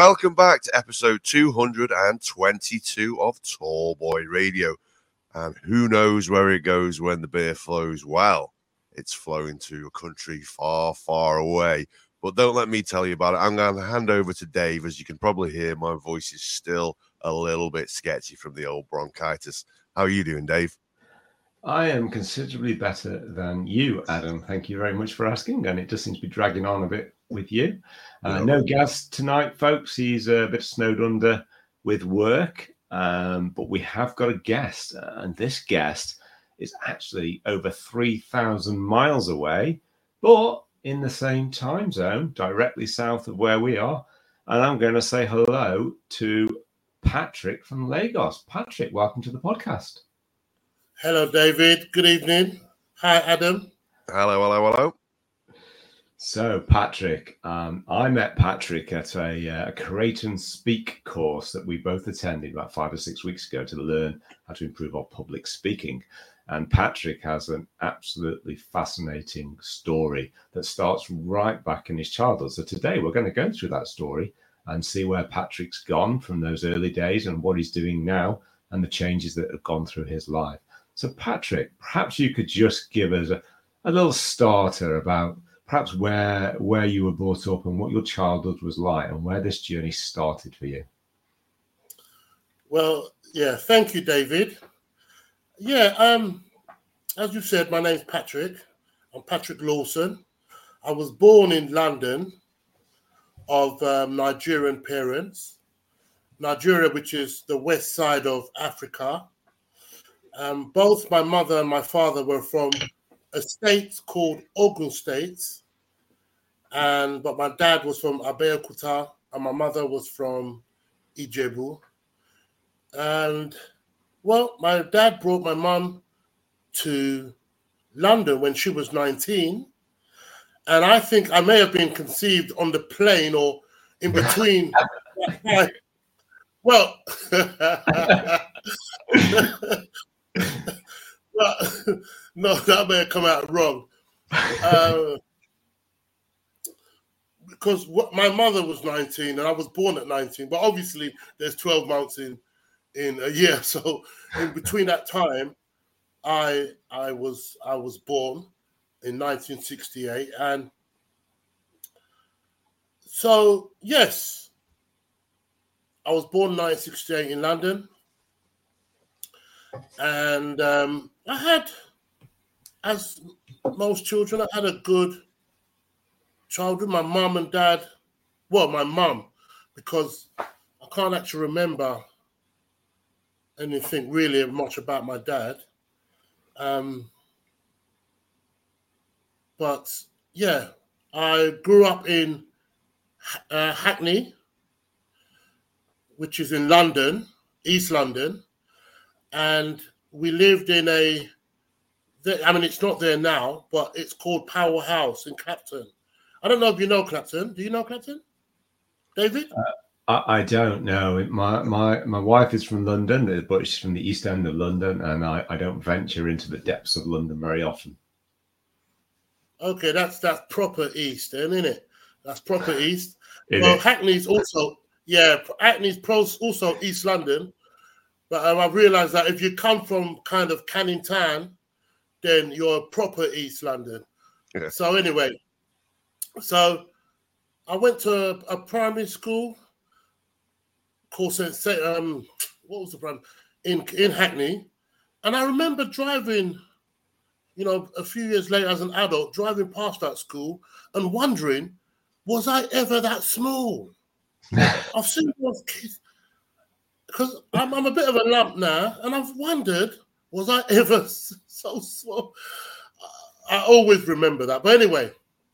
welcome back to episode 222 of Tall Boy Radio. And who knows where it goes when the beer flows? Well, it's flowing to a country far, far away. But don't let me tell you about it. I'm going to hand over to Dave. As you can probably hear, my voice is still a little bit sketchy from the old bronchitis. How are you doing, Dave? I am considerably better than you, Adam. Thank you very much for asking. And it just seems to be dragging on a bit with you. No guest tonight, folks. He's a bit snowed under with work. But we have got a guest. And this guest is actually over 3,000 miles away, but in the same time zone, directly south of where we are. And I'm going to say hello to Patrick from Lagos. Patrick, welcome to the podcast. Hello, David. Good evening. Hi, Adam. Hello. So, Patrick, I met Patrick at a Create and Speak course that we both attended about 5 or 6 weeks ago to learn how to improve our public speaking. And Patrick has an absolutely fascinating story that starts right back in his childhood. So today we're going to go through that story and see where Patrick's gone from those early days and what he's doing now and the changes that have gone through his life. So Patrick, perhaps you could just give us a little starter about perhaps where you were brought up and what your childhood was like and where this journey started for you. Well, yeah, thank you, David. Yeah, as you said, my name's Patrick. I'm Patrick Lawson. I was born in London of Nigerian parents. Nigeria, which is the west side of Africa. Both my mother and my father were from a state called Ogun State, but my dad was from Abeokuta and my mother was from Ijebu. And well, my dad brought my mum to London when she was 19, and I think I may have been conceived on the plane or in between. Well, well, no, that may have come out wrong. Because my mother was 19 and I was born at 19, but obviously there's 12 months in a year. So in between that time, I was born in 1968. And so, yes, I was born in 1968 in London. And I had, as most children, I had a good childhood. My mum and dad, well, my mum, because I can't actually remember anything really much about my dad. But yeah, I grew up in Hackney, which is in London, East London. And we lived in it's not there now, but it's called Power House in Clapton. I don't know if you know Clapton. Do you know Clapton, David? I don't know. My wife is from London, but she's from the East End of London, and I don't venture into the depths of London very often. Okay, that's proper East, then, isn't it? That's proper East. Well, Hackney's also also East London, but I've realised that if you come from kind of Canning Town, then you're proper East London. Yeah. So anyway, I went to a primary school called what was the primary in Hackney, and I remember driving, a few years later as an adult, driving past that school and wondering, was I ever that small? I've seen those kids because I'm a bit of a lump now, and I've wondered, was I ever so small? I always remember that. But anyway,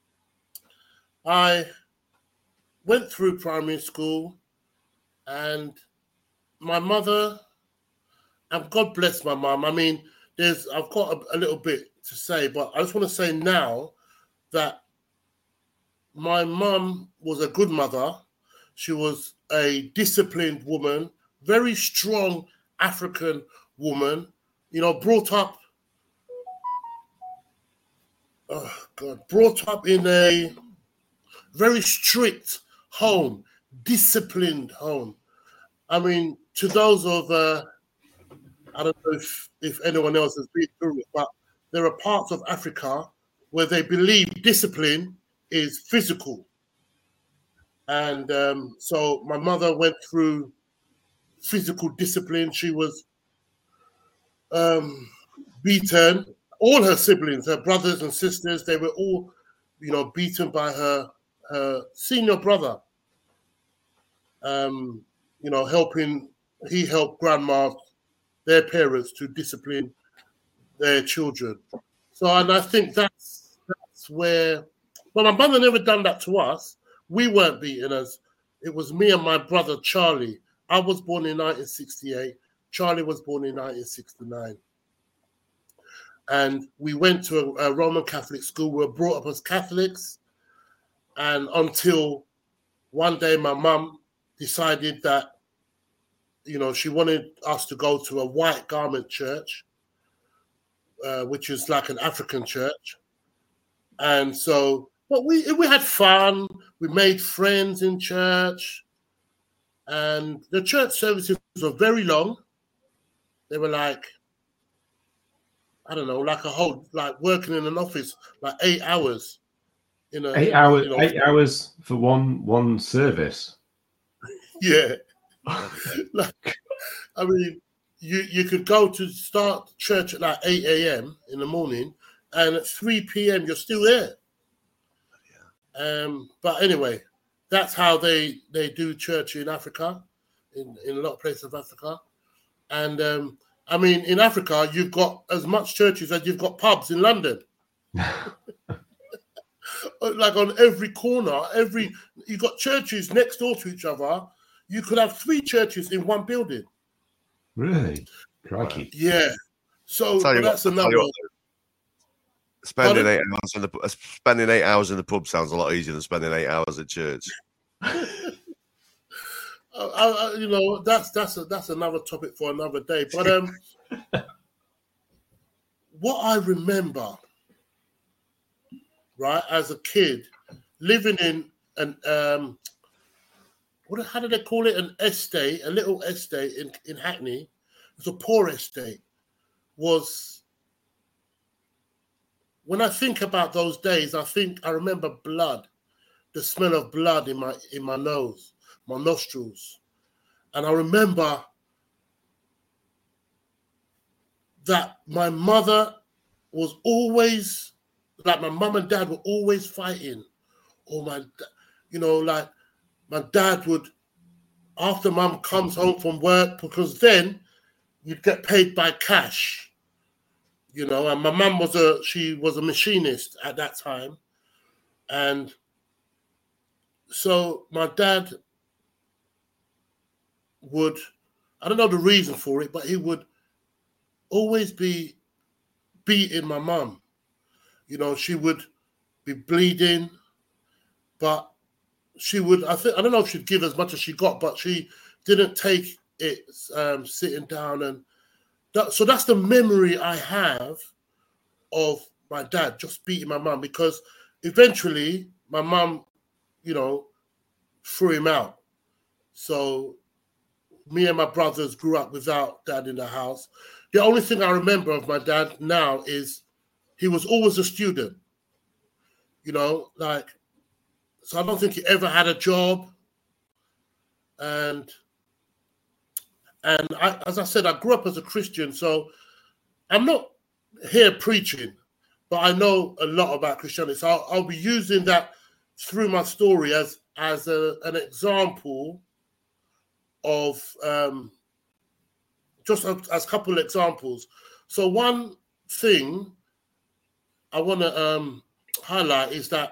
I went through primary school, and my mother, and God bless my mum. I mean, I've got a little bit to say, but I just want to say now that my mum was a good mother. She was a disciplined woman, very strong African woman, brought up in a very strict home, disciplined home. I mean, to those of I don't know if anyone else has been through it, but there are parts of Africa where they believe discipline is physical. And so my mother went through physical discipline. She was beaten. All her siblings, her brothers and sisters, they were all, beaten by her senior brother. He helped grandma, their parents, to discipline their children. So, and I think that's where, but my mother never done that to us. We weren't beaten as, it was me and my brother Charlie. I was born in 1968. Charlie was born in 1969. And we went to a Roman Catholic school. We were brought up as Catholics. And until one day my mum decided that, she wanted us to go to a white garment church, which is like an African church. And so, but we had fun. We made friends in church. And the church services were very long. They were like, I don't know, like working in an office, like 8 hours. 8 hours, 8 hours for one service. Yeah. I mean, you could go to start church at like 8 a.m. in the morning, and at 3 p.m. you're still there. Yeah. But anyway, that's how they do church in Africa, in a lot of places of Africa. And I mean, in Africa, you've got as much churches as you've got pubs in London. Like on every corner, you've got churches next door to each other. You could have 3 churches in one building. Really? Crikey. Yeah. So that's another. Spending 8 hours in the pub sounds a lot easier than spending 8 hours at church. That's another topic for another day. But what I remember, right, as a kid, living in an how do they call it? An estate, a little estate in Hackney. It's a poor estate. When I think about those days, I remember blood, the smell of blood in my nose, my nostrils. And I remember that my mother was always, like my mum and dad were always fighting. Or my dad would, after mum comes home from work, because then you'd get paid by cash, and my mum was a machinist at that time. And so my dad would, I don't know the reason for it, but he would always be beating my mum. She would be bleeding, but she would, I don't know if she'd give as much as she got, but she didn't take it sitting down. And so that's the memory I have of my dad just beating my mum, because eventually my mum, threw him out. So me and my brothers grew up without dad in the house. The only thing I remember of my dad now is he was always a student, so I don't think he ever had a job. And as I said, I grew up as a Christian, so I'm not here preaching, but I know a lot about Christianity. So I'll be using that through my story as an example of just as a couple of examples. So one thing I want to highlight is that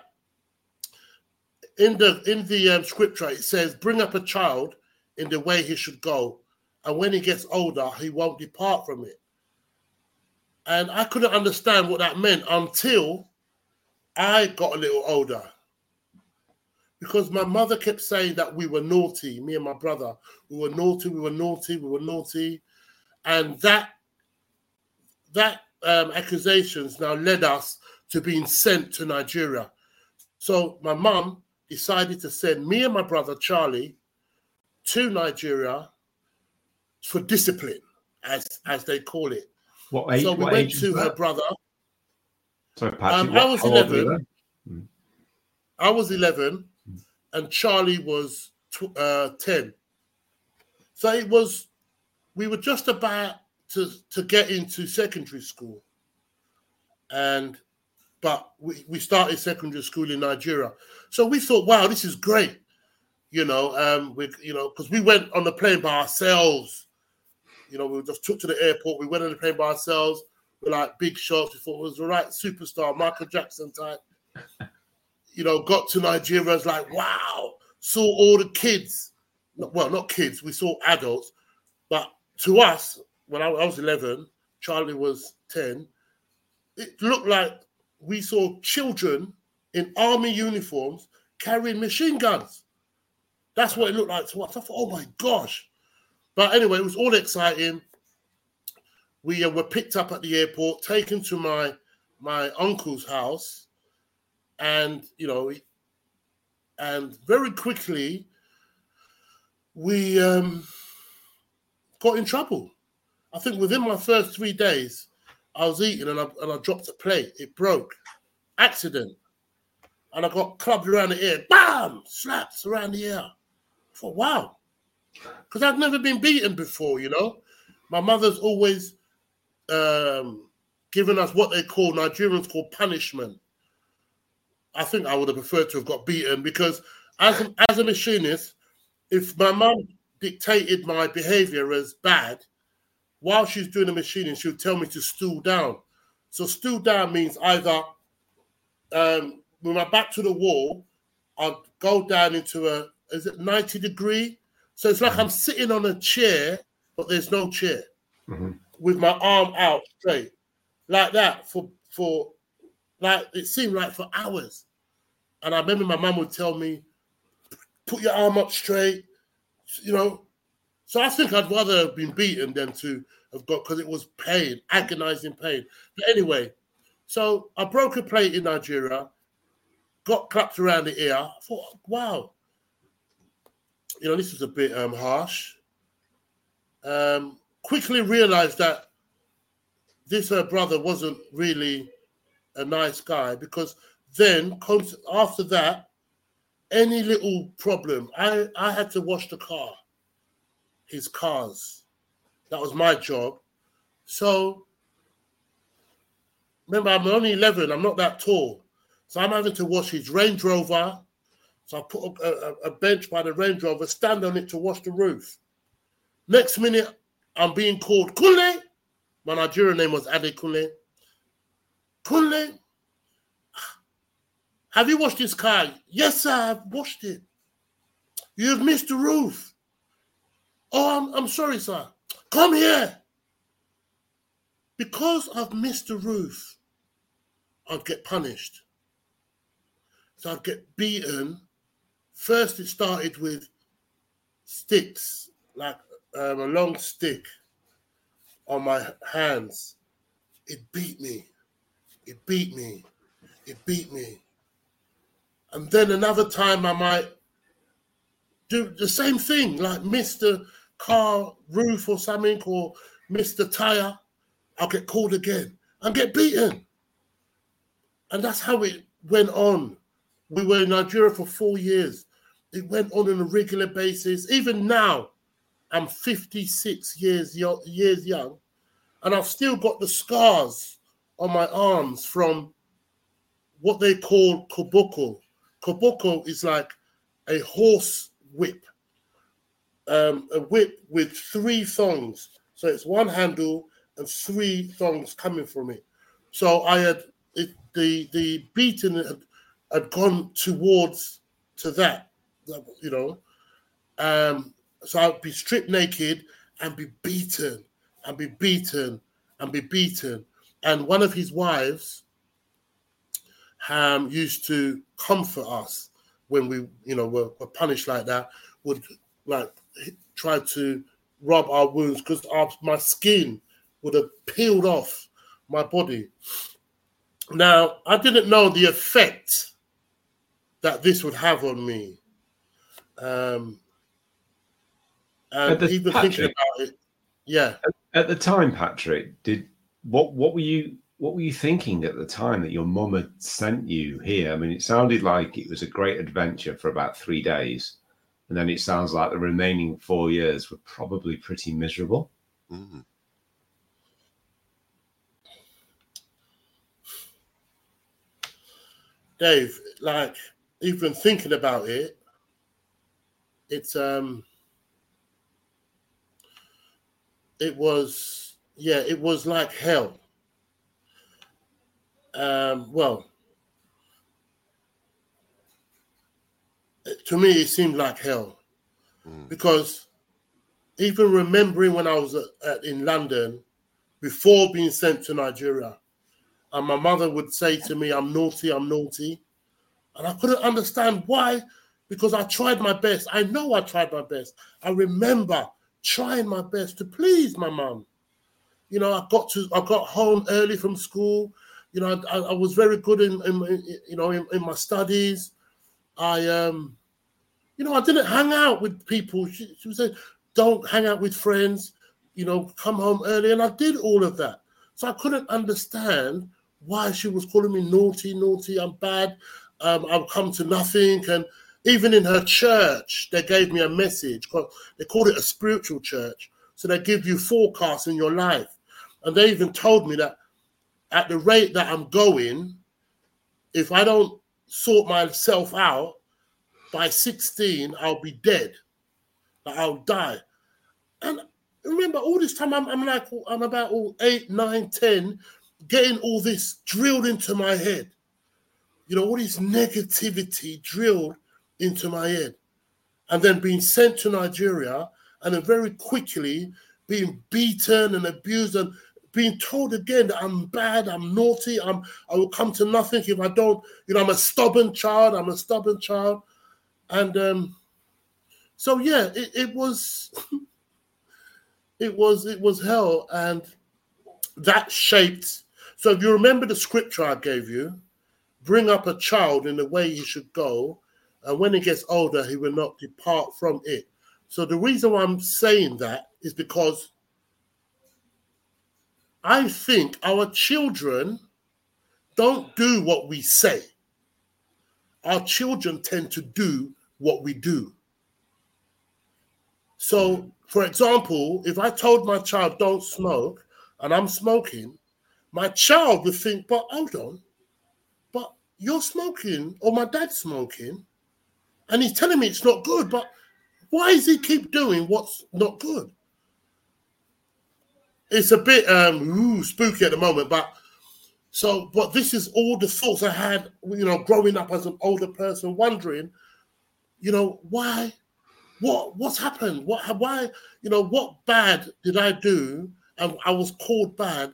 in the scripture it says, "Bring up a child in the way he should go, and when he gets older, he won't depart from it." And I couldn't understand what that meant until I got a little older, because my mother kept saying that we were naughty, me and my brother. We were naughty. And that accusations now led us to being sent to Nigeria. So my mum decided to send me and my brother Charlie to Nigeria for discipline, as they call it. What age? So we went to her brother. Sorry, Patrick. I was 11. I was 11, and Charlie was 10. So we were just about to get into secondary school, but we started secondary school in Nigeria. So we thought, wow, this is great, because we went on the plane by ourselves. We just took to the airport. We went on the plane by ourselves. We're like big shots. We thought it was the right superstar, Michael Jackson type. Got to Nigeria. It's like, wow, saw all the kids. Well, not kids. We saw adults. But to us, when I was 11, Charlie was 10, it looked like we saw children in army uniforms carrying machine guns. That's what it looked like to us. I thought, oh my gosh. But anyway, it was all exciting. We were picked up at the airport, taken to my uncle's house, and and very quickly we got in trouble. I think within my first 3 days, I was eating and I dropped a plate. It broke, accident, and I got clubbed around the ear. Bam! Slaps around the ear. I thought, wow, because I've never been beaten before. My mother's always given us what Nigerians call punishment. I think I would have preferred to have got beaten, because as a machinist, if my mum dictated my behavior as bad, while she's doing the machining, she would tell me to stool down. So stool down means either with my back to the wall, I'd go down into 90 degree? So it's like I'm sitting on a chair, but there's no chair, with my arm out straight, like that for like, it seemed like for hours. And I remember my mum would tell me, put your arm up straight, So I think I'd rather have been beaten than to have got, because it was pain, agonizing pain. But anyway, so I broke a plate in Nigeria, got clapped around the ear. I thought, wow, this was a bit harsh. Quickly realized that this brother wasn't really a nice guy, because then after that, any little problem, I had to wash his cars. That was my job. So remember, I'm only 11, I'm not that tall. So I'm having to wash his Range Rover. So I put a bench by the Range Rover, stand on it to wash the roof. Next minute, I'm being called Kunle. My Nigerian name was Ade Kunle. Kunle, have you washed this car? Yes, sir, I've washed it. You've missed the roof. Oh, I'm sorry, sir. Come here. Because I've missed the roof, I'd get punished. So I'd get beaten. First, it started with sticks, like a long stick on my hands. It beat me. It beat me. It beat me. And then another time I might do the same thing, like miss the car roof or something, or miss the tire. I'll get called again and get beaten. And that's how it went on. We were in Nigeria for 4 years. It went on a regular basis. Even now, I'm 56 years young, and I've still got the scars on my arms from what they call koboko. Koboko is like a horse whip, a whip with 3 thongs. So it's one handle and 3 thongs coming from it. So I had the beating had gone towards to that, So I'd be stripped naked and be beaten and be beaten and be beaten. And one of his wives used to comfort us when we, were punished like that, would like try to rub our wounds, because my skin would have peeled off my body. Now, I didn't know the effect that this would have on me. And even thinking about it, yeah. At the time, Patrick, what were you thinking at the time that your mum had sent you here? I mean, it sounded like it was a great adventure for about 3 days, and then it sounds like the remaining 4 years were probably pretty miserable. Mm-hmm. Dave, like, even thinking about it, it's it was like hell. Well, to me, it seemed like hell, because even remembering when I was in London before being sent to Nigeria, and my mother would say to me, I'm naughty. And I couldn't understand why, because I tried my best. I know I tried my best. I remember trying my best to please my mum. You know, I got home early from school. You know, I was very good in my studies. I didn't hang out with people. She would say, don't hang out with friends, you know, come home early. And I did all of that. So I couldn't understand why she was calling me naughty, I'm bad, I'll come to nothing. And even in her church, they gave me a message. They called it a spiritual church. So they give you forecasts in your life. And they even told me that at the rate that I'm going, if I don't sort myself out, by 16, I'll be dead. Like, I'll die. And remember, all this time, I'm about 8, 9, 10, getting all this drilled into my head. You know, all this negativity drilled into my head. And then being sent to Nigeria, and then very quickly being beaten and abused, and being told again that I'm bad, I'm naughty, I will come to nothing if I don't, you know, I'm a stubborn child. And so, yeah, it was it was hell. And that shaped. So if you remember the scripture I gave you, bring up a child in the way he should go, and when he gets older, he will not depart from it. So the reason why I'm saying that is because I think our children don't do what we say. Our children tend to do what we do. So, for example, if I told my child, don't smoke, and I'm smoking, my child would think, but hold on, but you're smoking, or my dad's smoking, and he's telling me it's not good, but why does he keep doing what's not good? It's a bit spooky at the moment, but this is all the thoughts I had, you know, growing up as an older person, wondering, you know, why, what's happened? Why, you know, what bad did I do? And I was called bad.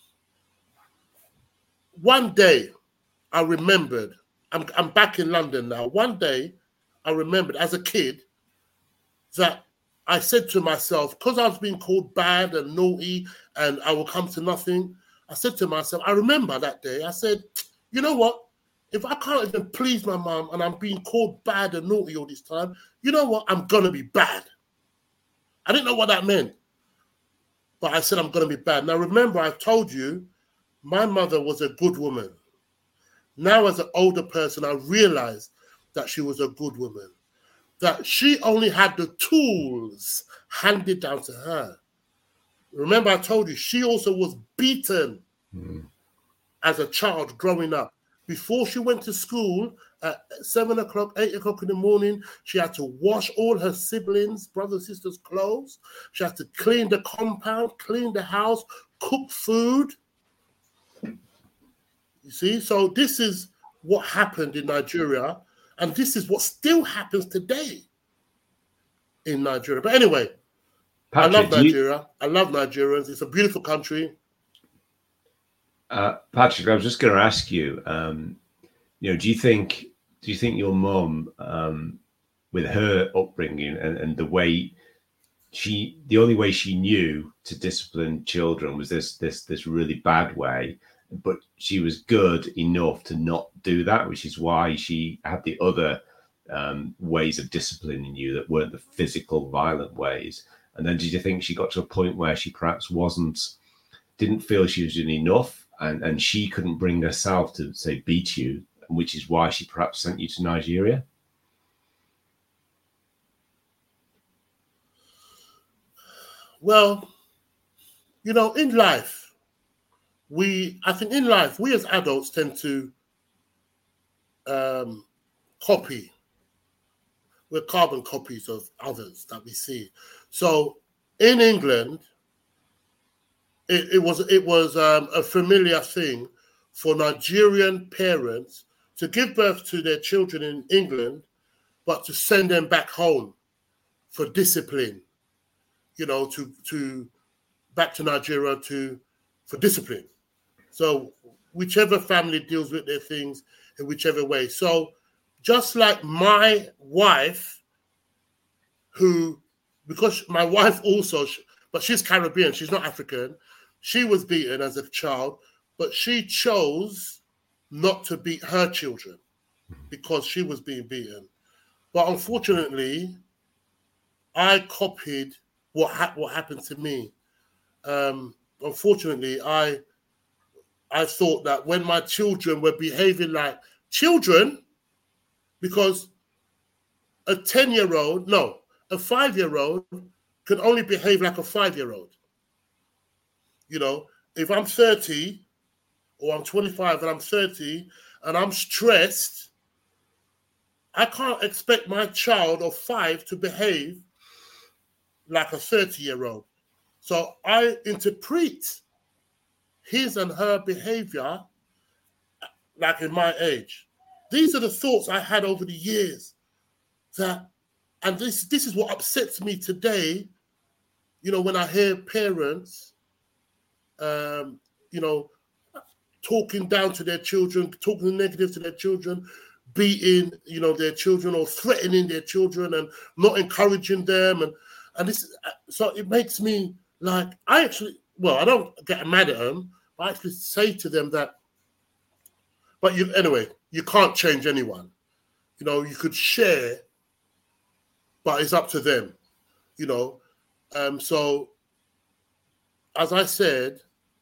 One day, I remembered, I'm back in London now. One day, I remembered as a kid that I said to myself, because I was being called bad and naughty and I will come to nothing, I said to myself, I remember that day, I said, you know what? If I can't even please my mom and I'm being called bad and naughty all this time, you know what? I'm going to be bad. I didn't know what that meant, but I said I'm going to be bad. Now, remember, I told you my mother was a good woman. Now, as an older person, I realized that she was a good woman, that she only had the tools handed down to her. Remember, I told you, she also was beaten as a child growing up. Before she went to school at 7 o'clock, 8 o'clock in the morning, she had to wash all her siblings, brothers, sisters' clothes. She had to clean the compound, clean the house, cook food. You see? So this is what happened in Nigeria, and this is what still happens today in Nigeria. But anyway, Patrick, I love Nigeria. I love Nigerians. It's a beautiful country. Patrick, I was just going to ask you, you know, do you think your mum, with her upbringing and the way the only way she knew to discipline children was this really bad way, but she was good enough to not do that, which is why she had the other ways of disciplining you that weren't the physical, violent ways. And then did you think she got to a point where she perhaps didn't feel she was doing enough, and she couldn't bring herself to, say, beat you, which is why she perhaps sent you to Nigeria? Well, in life, we as adults tend to copy. We're carbon copies of others that we see. So in England, it was a familiar thing for Nigerian parents to give birth to their children in England, but to send them back home for discipline. To back to Nigeria for discipline. So whichever family deals with their things in whichever way. So just like my wife, because my wife also, but she's Caribbean, she's not African, she was beaten as a child, but she chose not to beat her children because she was being beaten. But unfortunately, I copied what happened to me. Unfortunately, I thought that when my children were behaving like children, because a 5-year-old can only behave like a 5-year-old. If I'm 30 or I'm 25 and I'm 30 and I'm stressed, I can't expect my child of 5 to behave like a 30-year-old. So I interpret his and her behavior like in my age. These are the thoughts I had over the years. And this is what upsets me today, when I hear parents, talking down to their children, talking negative to their children, beating, their children or threatening their children and not encouraging them. And this, so it makes me like, I don't get mad at them, but I actually say to them that, but you can't change anyone. You could share, but it's up to them, So, as I said,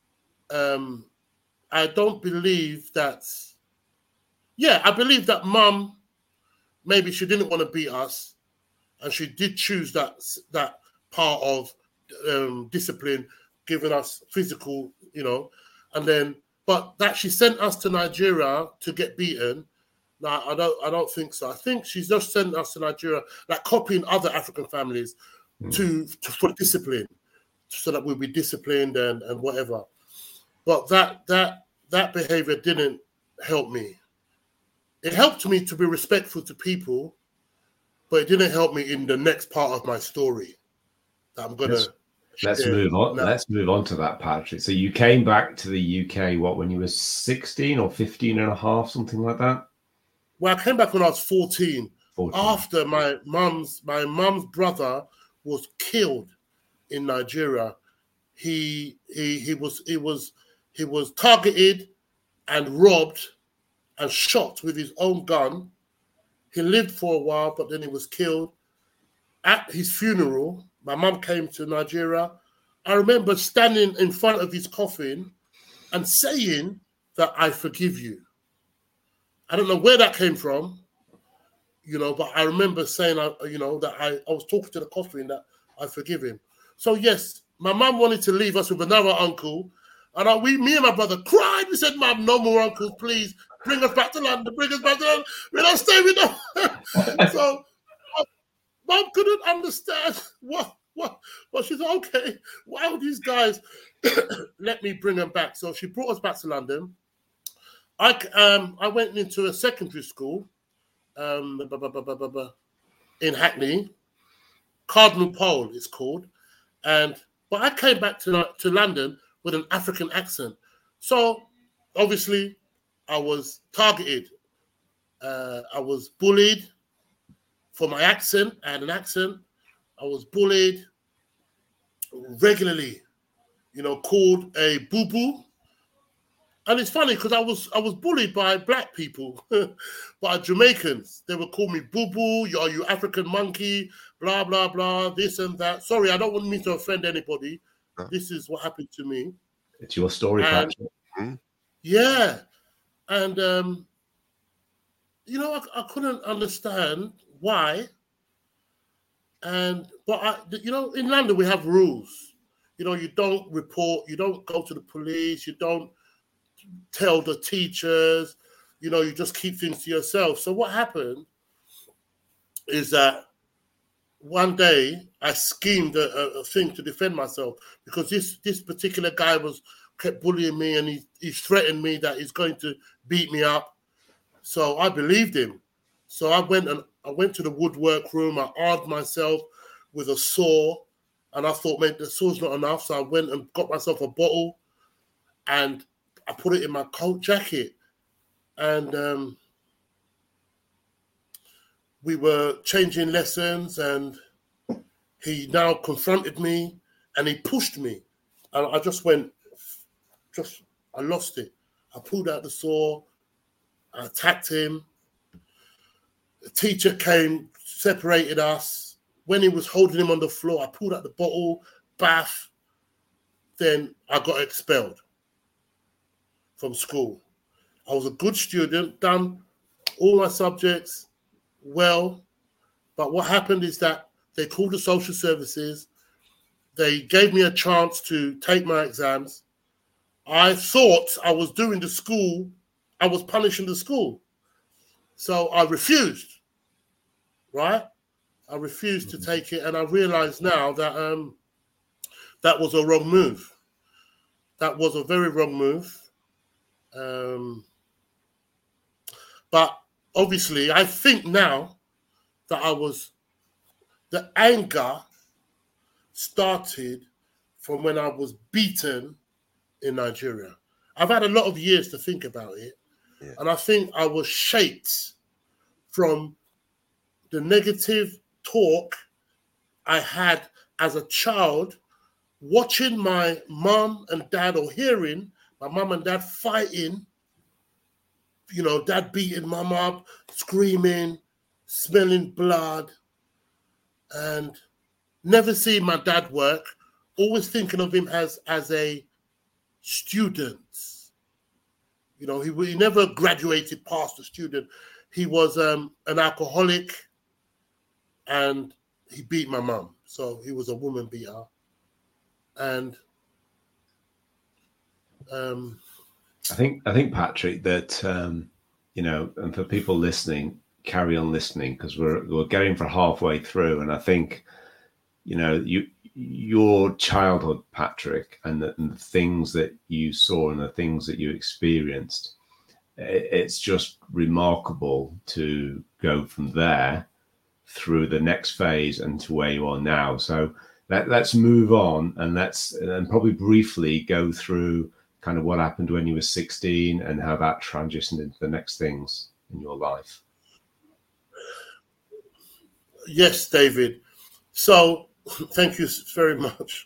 I don't believe that, I believe that mum, maybe she didn't want to beat us, and she did choose that part of discipline, giving us physical, but that she sent us to Nigeria to get beaten. No, I don't think so. I think she's just sent us to Nigeria, like copying other African families for discipline, so that we'll be disciplined and whatever. But that behavior didn't help me. It helped me to be respectful to people, but it didn't help me in the next part of my story that I'm going to. Let's move on. Now. Let's move on to that, Patrick. So you came back to the UK, when you were 16 or 15 and a half, something like that? Well, I came back when I was 14. After my mum's brother was killed in Nigeria. He was targeted and robbed and shot with his own gun. He lived for a while, but then he was killed. At his funeral, my mum came to Nigeria. I remember standing in front of his coffin and saying that I forgive you. I don't know where that came from, but I remember saying, that I was talking to the coffin that I forgive him. So yes, my mum wanted to leave us with another uncle. And me and my brother cried. We said, "Mum, no more uncles, please. Bring us back to London. Bring us back to London. We don't stay with them." So Mum couldn't understand what. But she said, "Okay, why would these guys let me bring them back?" So she brought us back to London. I went into a secondary school in Hackney, Cardinal Pole it's called, but I came back to London with an African accent. So obviously I was targeted. I was bullied for my accent. I had an accent. I was bullied regularly, called a boo-boo, And it's funny because I was bullied by black people, by Jamaicans. They would call me boo boo, are you African monkey, blah blah blah, this and that. Sorry, I don't want me to offend anybody. This is what happened to me. It's your story, Patrick. Yeah, and I couldn't understand why. But in London we have rules. You don't report, you don't go to the police, you don't tell the teachers, you just keep things to yourself. So what happened is that one day I schemed a thing to defend myself, because this particular guy kept bullying me, and he threatened me that he's going to beat me up. So I believed him. So I went to the woodwork room. I armed myself with a saw, and I thought, man, the saw's not enough. So I went and got myself a bottle, and I put it in my coat jacket. And we were changing lessons, and he now confronted me, and he pushed me. And I just I lost it. I pulled out the saw, I attacked him. The teacher came, separated us. When he was holding him on the floor, I pulled out the bottle, bath. Then I got expelled from school. I was a good student, done all my subjects well. But what happened is that they called the social services. They gave me a chance to take my exams. I thought I was doing the school, I was punishing the school. So I refused, right? I refused to take it, and I realized now that that was a wrong move. That was a very wrong move. But obviously, I think now that the anger started from when I was beaten in Nigeria. I've had a lot of years to think about it. Yeah. And I think I was shaped from the negative talk I had as a child, watching my mum and dad, or hearing my mum and dad fighting, dad beating mum up, screaming, smelling blood, and never seeing my dad work, always thinking of him as a student. He never graduated past a student. He was an alcoholic, and he beat my mum. So he was a woman beater. And I think Patrick, that and for people listening, carry on listening, because we're getting for halfway through, and I think your childhood, Patrick, and the things that you saw and the things that you experienced, it's just remarkable to go from there through the next phase and to where you are now. So let's move on, and probably briefly go through kind of what happened when you were 16 and how that transitioned into the next things in your life. Yes, David. So thank you very much.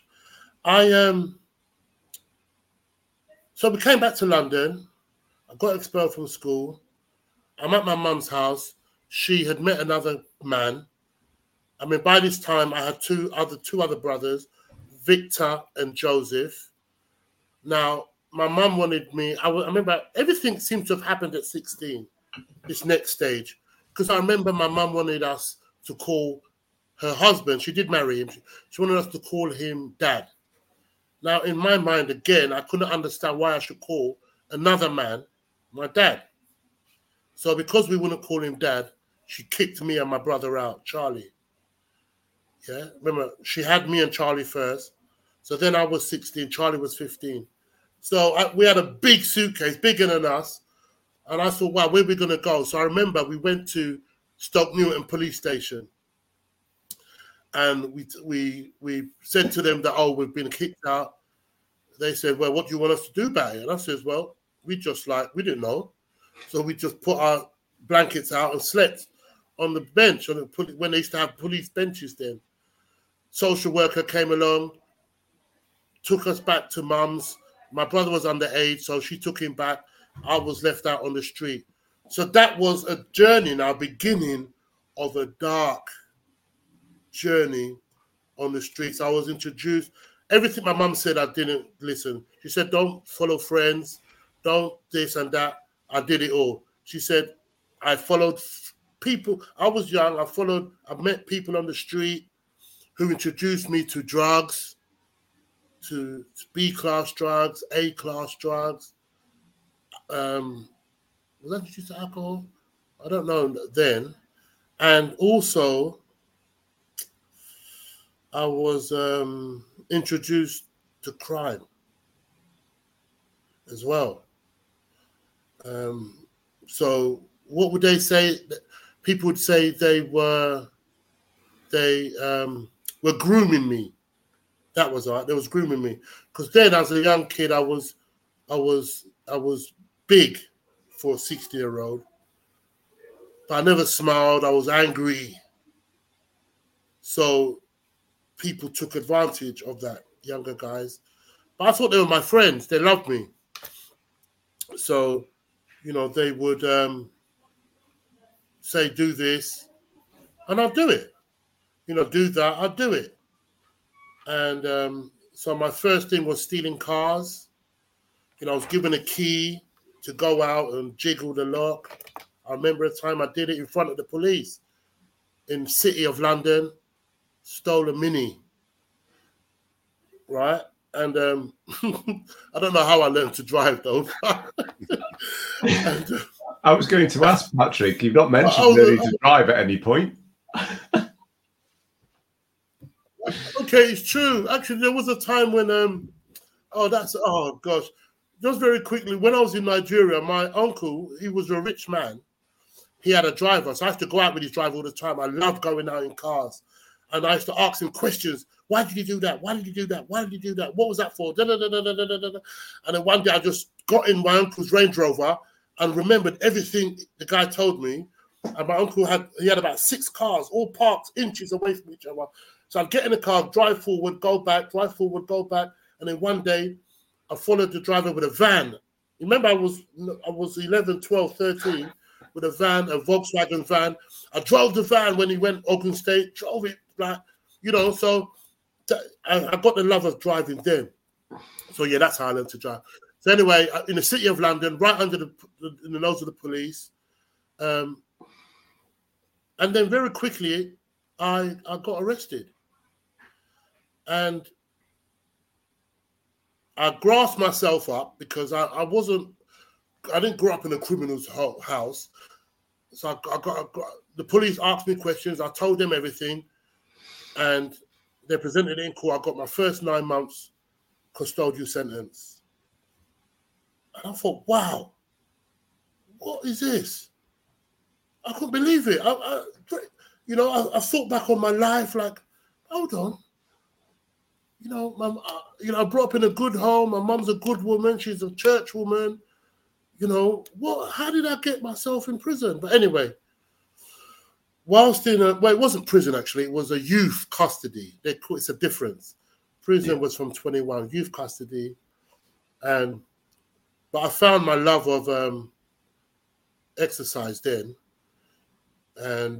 So we came back to London. I got expelled from school. I'm at my mum's house. She had met another man. I mean, by this time I had two other brothers, Victor and Joseph. Now, my mum wanted me. I remember everything seemed to have happened at 16, this next stage, because I remember my mum wanted us to call her husband. She did marry him. She wanted us to call him Dad. Now, in my mind, again, I couldn't understand why I should call another man my dad. So because we wouldn't call him Dad, she kicked me and my brother out, Charlie. Yeah, remember, she had me and Charlie first. So then I was 16, Charlie was 15. So we had a big suitcase, bigger than us. And I thought, wow, where are we going to go? So I remember we went to Stoke Newton police station. And we said to them that, we've been kicked out. They said, well, what do you want us to do about it? And I said, well, we didn't know. So we just put our blankets out and slept on the bench when they used to have police benches then. Social worker came along, took us back to Mum's. My brother was underage, so she took him back. I was left out on the street. So that was a journey now, beginning of a dark journey on the streets. I was introduced. Everything my mum said, I didn't listen. She said, don't follow friends, don't this and that. I did it all. She said, I followed people. I was young. I met people on the street who introduced me to drugs, to B-class drugs, A-class drugs. Was that introduced to alcohol? I don't know then. And also, I was introduced to crime as well. So what would they say? People would say they were grooming me. That was right. They was grooming me because then, as a young kid, I was big for a 60-year-old. But I never smiled. I was angry. So people took advantage of that, younger guys. But I thought they were my friends. They loved me. So, they would say, do this, and I'll do it. Do that, I'll do it. And so my first thing was stealing cars. I was given a key to go out and jiggle the lock. I remember a time I did it in front of the police in the city of London, stole a Mini, right? And I don't know how I learned to drive, though. I was going to ask, Patrick, you've not mentioned learning to drive at any point. Okay, it's true. Actually, there was a time when, just very quickly, when I was in Nigeria, my uncle, he was a rich man. He had a driver, so I used to go out with his driver all the time. I loved going out in cars. And I used to ask him questions. Why did you do that? Why did you do that? Why did you do that? What was that for? Da, da, da, da, da, da, da. And then one day I just got in my uncle's Range Rover and remembered everything the guy told me. And my uncle had about 6 cars, all parked inches away from each other. So I'd get in the car, drive forward, go back, drive forward, go back. And then one day I followed the driver with a van. Remember, I was 11, 12, 13 with a van, a Volkswagen van. I drove the van when he went Ogun State, drove it like, so I got the love of driving then. So yeah, that's how I learned to drive. So anyway, in the city of London, right under in the nose of the police. And then very quickly, I got arrested. And I grasped myself up because I didn't grow up in a criminal's house. So I got the police asked me questions. I told them everything. And they presented it in court. I got my first 9 months custodial sentence. And I thought, wow, what is this? I couldn't believe it. I thought back on my life like, hold on. I grew up in a good home. My mum's a good woman. She's a church woman. How did I get myself in prison? But anyway, whilst it wasn't prison actually. It was a youth custody. It's a difference. Prison was from 21, youth custody. But I found my love of exercise then. And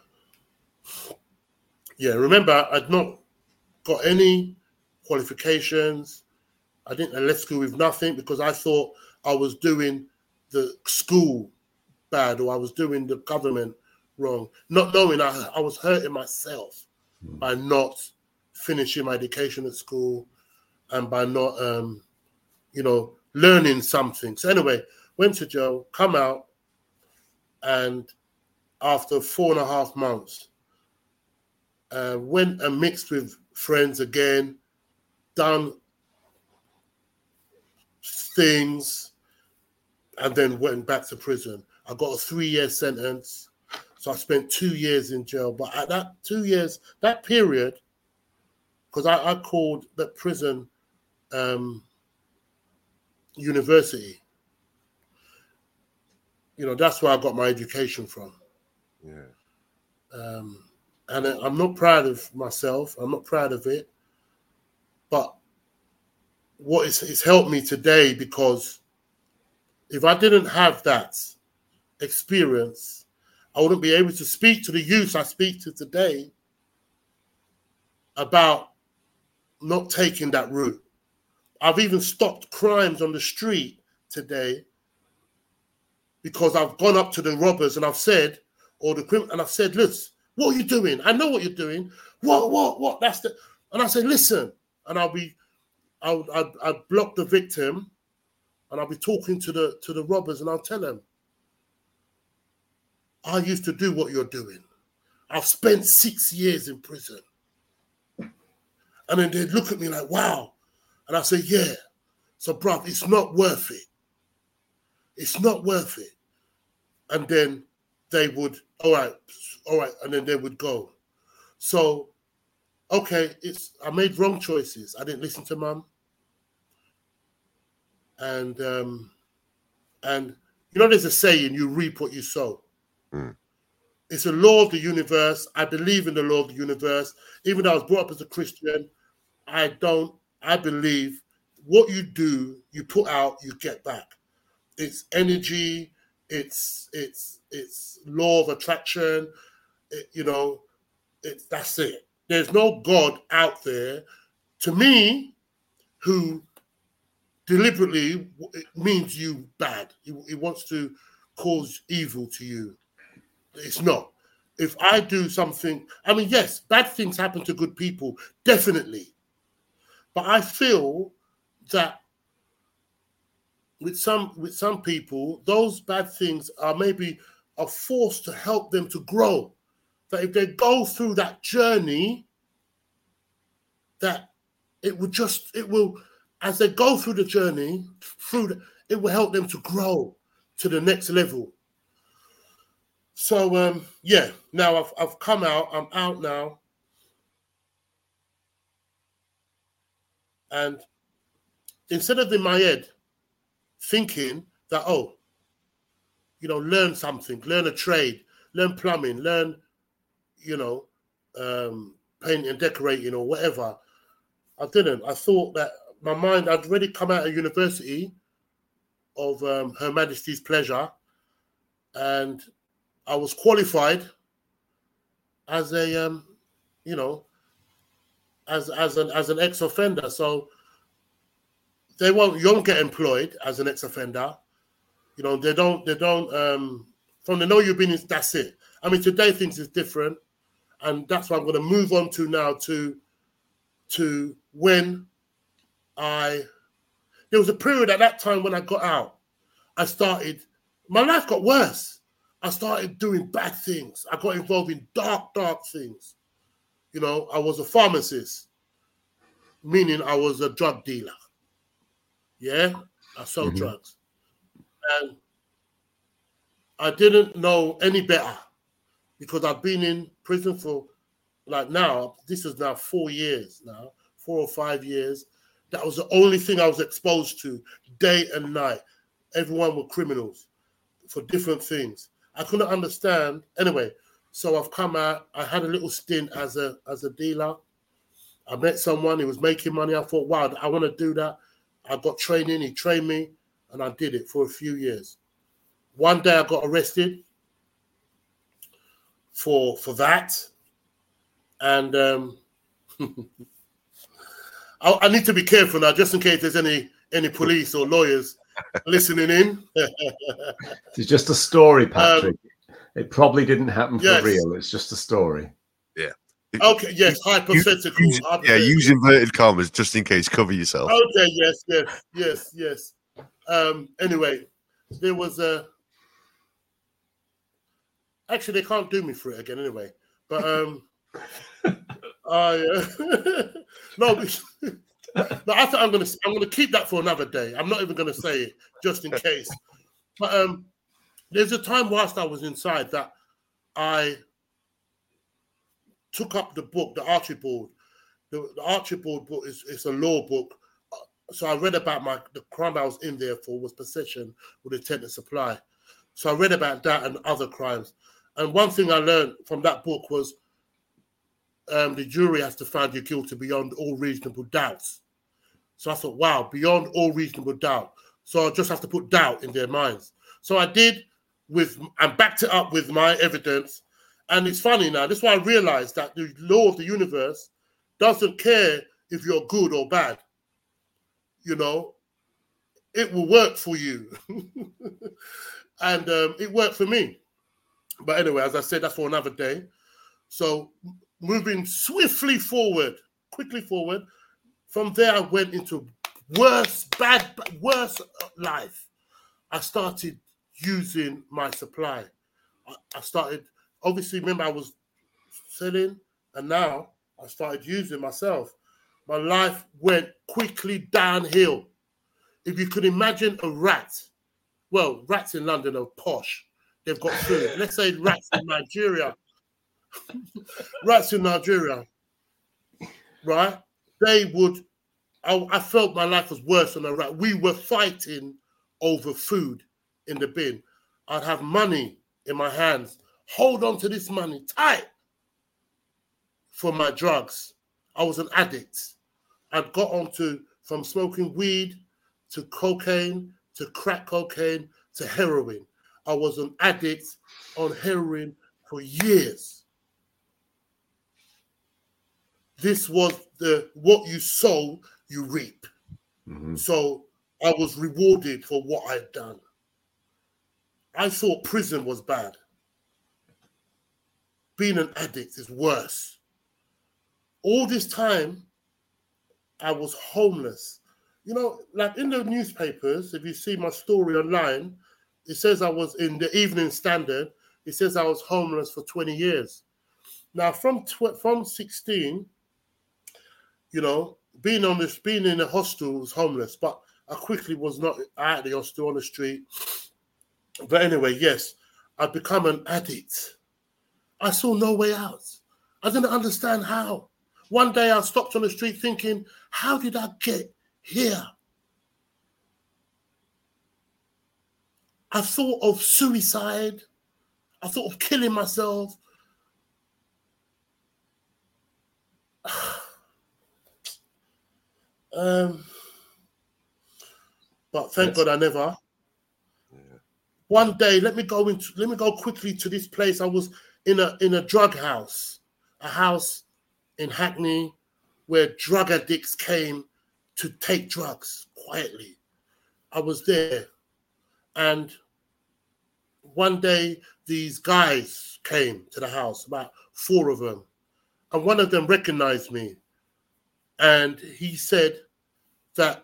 remember, I'd not got any qualifications. I left school with nothing because I thought I was doing the school bad or I was doing the government wrong, not knowing I was hurting myself by not finishing my education at school and by not, learning something. So anyway, went to jail, come out, and after 4.5 months, went and mixed with friends again, done things, and then went back to prison. I got a 3-year sentence. So I spent 2 years in jail. But at that 2 years, that period, because I called that prison university. That's where I got my education from. Yeah. And I'm not proud of myself. I'm not proud of it. But it's helped me today, because if I didn't have that experience, I wouldn't be able to speak to the youth I speak to today about not taking that route. I've even stopped crimes on the street today because I've gone up to the robbers and I've said, and I've said, listen, what are you doing? I know what you're doing. What? That's the. And I say, listen, and I'll block the victim, and I'll be talking to the robbers, and I'll tell them, I used to do what you're doing. I've spent 6 years in prison. And then they'd look at me like, wow. And I say, yeah. So, bruv, it's not worth it. It's not worth it. And then they would, all right. And then they would go. So, okay, I made wrong choices. I didn't listen to mum. And you know, there's a saying, you reap what you sow. Mm. It's a law of the universe. I believe in the law of the universe. Even though I was brought up as a Christian, I believe what you do, you put out, you get back. It's energy. It's law of attraction. That's it. There's no God out there, to me, who deliberately means you bad. He wants to cause evil to you. It's not. If I do something, I mean, yes, bad things happen to good people, definitely. But I feel that with some people, those bad things are maybe a force to help them to grow. That if they go through that journey, that it will, as they go through the journey, it will help them to grow to the next level. So, now I've come out, I'm out now. And instead of in my head thinking that, learn something, learn a trade, learn plumbing, learn, painting and decorating or whatever, I didn't. I thought that my mind, I'd already come out of university of Her Majesty's Pleasure, and I was qualified as a, as an ex-offender. So you won't get employed as an ex-offender. They don't, from the know you've been in, that's it. I mean, today things is different. And that's what I'm going to move on to now to when there was a period at that time when I got out, my life got worse. I started doing bad things. I got involved in dark things. I was a pharmacist, meaning I was a drug dealer. Yeah, I sold drugs. And I didn't know any better because I've been in prison for, this is now 4 years now, 4 or 5 years. That was the only thing I was exposed to day and night. Everyone were criminals for different things. I couldn't understand. Anyway, so I've come out. I had a little stint as a dealer. I met someone who was making money. I thought, wow, I want to do that. I got training. He trained me, and I did it for a few years. One day I got arrested for that. And I need to be careful now, just in case there's any police or lawyers listening in. It's just a story, Patrick. It probably didn't happen for real. It's just a story. Yeah. Okay, yes, hypothetical. Use inverted commas just in case. Cover yourself. Okay, yes. Anyway, there was actually, they can't do me for it again anyway. But no, I think I'm gonna keep that for another day. I'm not even gonna say it just in case. But there's a time whilst I was inside that I took up the book, the Archibald. The Archibald book is a law book. So I read about the crime I was in there for was possession with intent to supply. So I read about that and other crimes. And one thing I learned from that book was the jury has to find you guilty beyond all reasonable doubts. So I thought, wow, beyond all reasonable doubt. So I just have to put doubt in their minds. So I did and backed it up with my evidence. And it's funny now, this is why I realized that the law of the universe doesn't care if you're good or bad. You know, it will work for you. And it worked for me. But anyway, as I said, that's for another day. So moving quickly forward. From there, I went into worse life. I started using my supply. I started, obviously, remember I was selling, and now I started using myself. My life went quickly downhill. If you could imagine a rat, well, rats in London are posh. They've got food. Let's say rats in Nigeria. Rats in Nigeria, right? They would, I felt my life was worse than a rat. We were fighting over food in the bin. I'd have money in my hands. Hold on to this money tight for my drugs. I was an addict. I'd got onto from smoking weed to cocaine to crack cocaine to heroin. I was an addict on heroin for years. This was what you sow, you reap. Mm-hmm. So I was rewarded for what I'd done. I thought prison was bad. Being an addict is worse. All this time, I was homeless. You know, like in the newspapers, if you see my story online, it says I was in the Evening Standard. It says I was homeless for 20 years. Now, from 16, you know, being in a hostel was homeless, but I quickly was not out of the hostel on the street. But anyway, yes, I'd become an addict. I saw no way out. I didn't understand how. One day I stopped on the street thinking, how did I get here? I thought of suicide. I thought of killing myself. But thank God I never. Yeah. One day, let me go quickly to this place. I was in a drug house, a house in Hackney where drug addicts came to take drugs quietly. I was there. And one day, these guys came to the house, about 4 of them. And one of them recognized me. And he said that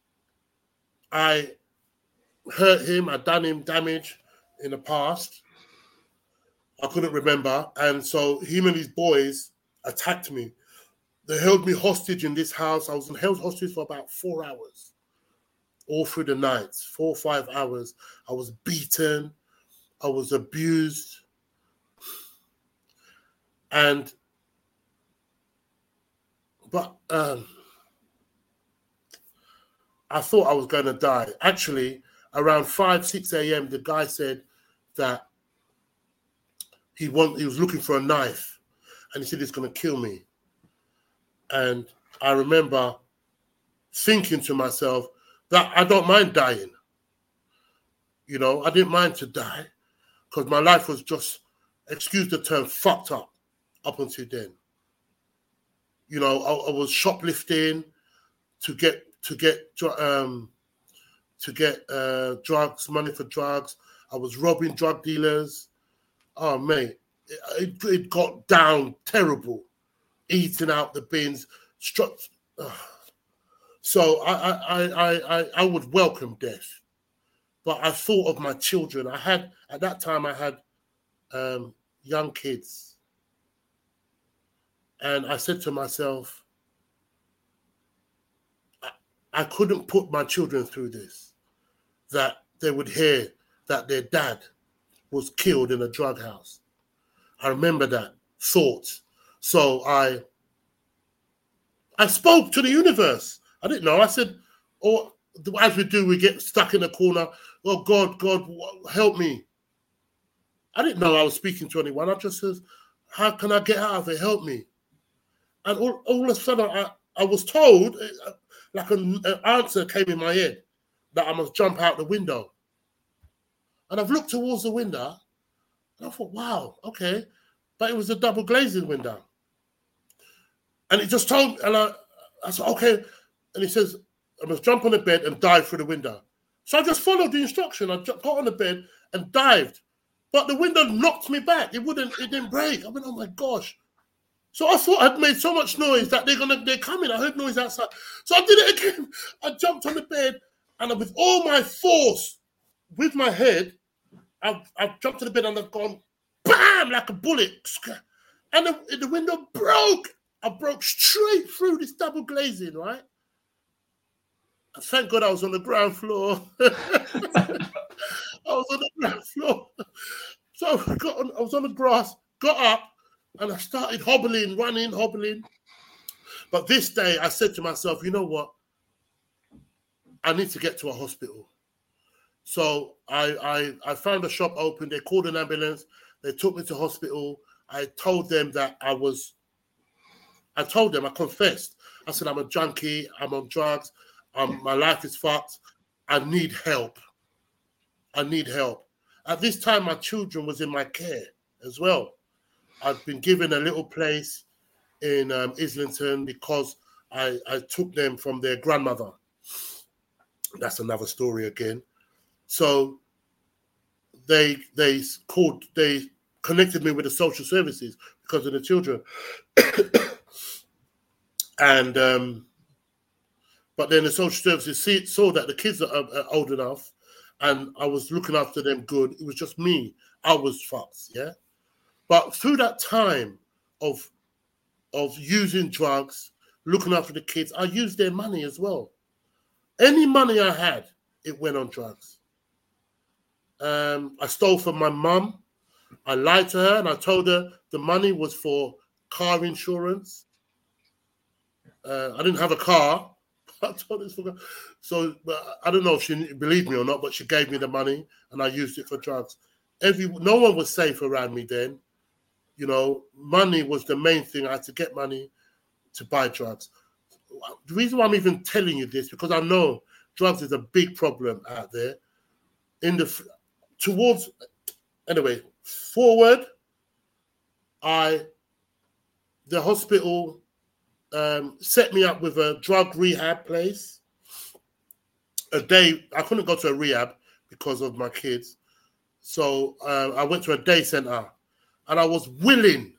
I hurt him, I'd done him damage in the past. I couldn't remember. And so him and his boys attacked me. They held me hostage in this house. I was held hostage for about 4 hours. All through the night, 4 or 5 hours. I was beaten. I was abused. But I thought I was going to die. Actually, around 5, 6 a.m., the guy said that he was looking for a knife, and he said he's going to kill me. And I remember thinking to myself that I don't mind dying. You know, I didn't mind to die because my life was just, excuse the term, fucked up until then. You know, I was shoplifting to get drugs, money for drugs. I was robbing drug dealers. Oh, mate, it got down terrible. Eating out the bins. So I would welcome death. But I thought of my children. At that time I had young kids. And I said to myself, I couldn't put my children through this, that they would hear that their dad was killed in a drug house. I remember that thought. So I spoke to the universe. I didn't know. I said, as we do, we get stuck in a corner. Oh, God, help me. I didn't know I was speaking to anyone. I just said, how can I get out of it? Help me. And all of a sudden, I was told, like an answer came in my head that I must jump out the window. And I've looked towards the window, and I thought, wow, okay. But it was a double glazing window. And it just told me, and I said, okay. And he says, I must jump on the bed and dive through the window. So I just followed the instruction. I got on the bed and dived. But the window knocked me back. It didn't break. I went, oh my gosh. So I thought I'd made so much noise that they're coming. I heard noise outside. So I did it again. I jumped on the bed, and with all my force, with my head, I've jumped to the bed and I've gone, bam, like a bullet. And the window broke. I broke straight through this double glazing, right? And thank God I was on the ground floor. I was on the ground floor. So I was on the grass, got up, and I started hobbling. But this day I said to myself, you know what? I need to get to a hospital. So I found a shop open. They called an ambulance. They took me to hospital. I told them that I confessed. I said, I'm a junkie. I'm on drugs. My life is fucked. I need help. At this time, my children was in my care as well. I'd been given a little place in Islington because I took them from their grandmother. That's another story again. So they connected me with the social services because of the children. And but then the social services saw that the kids are old enough, and I was looking after them good. It was just me. I was fucked, yeah. But through that time of using drugs, looking after the kids, I used their money as well. Any money I had, it went on drugs. I stole from my mum. I lied to her and I told her the money was for car insurance. I didn't have a car. I told her for, so I don't know if she believed me or not, but she gave me the money and I used it for drugs. No one was safe around me then. You know, money was the main thing. I had to get money to buy drugs. The reason why I'm even telling you this, because I know drugs is a big problem out there. Forward, the hospital set me up with a drug rehab place. A day, I couldn't go to a rehab because of my kids. So I went to a day center and I was willing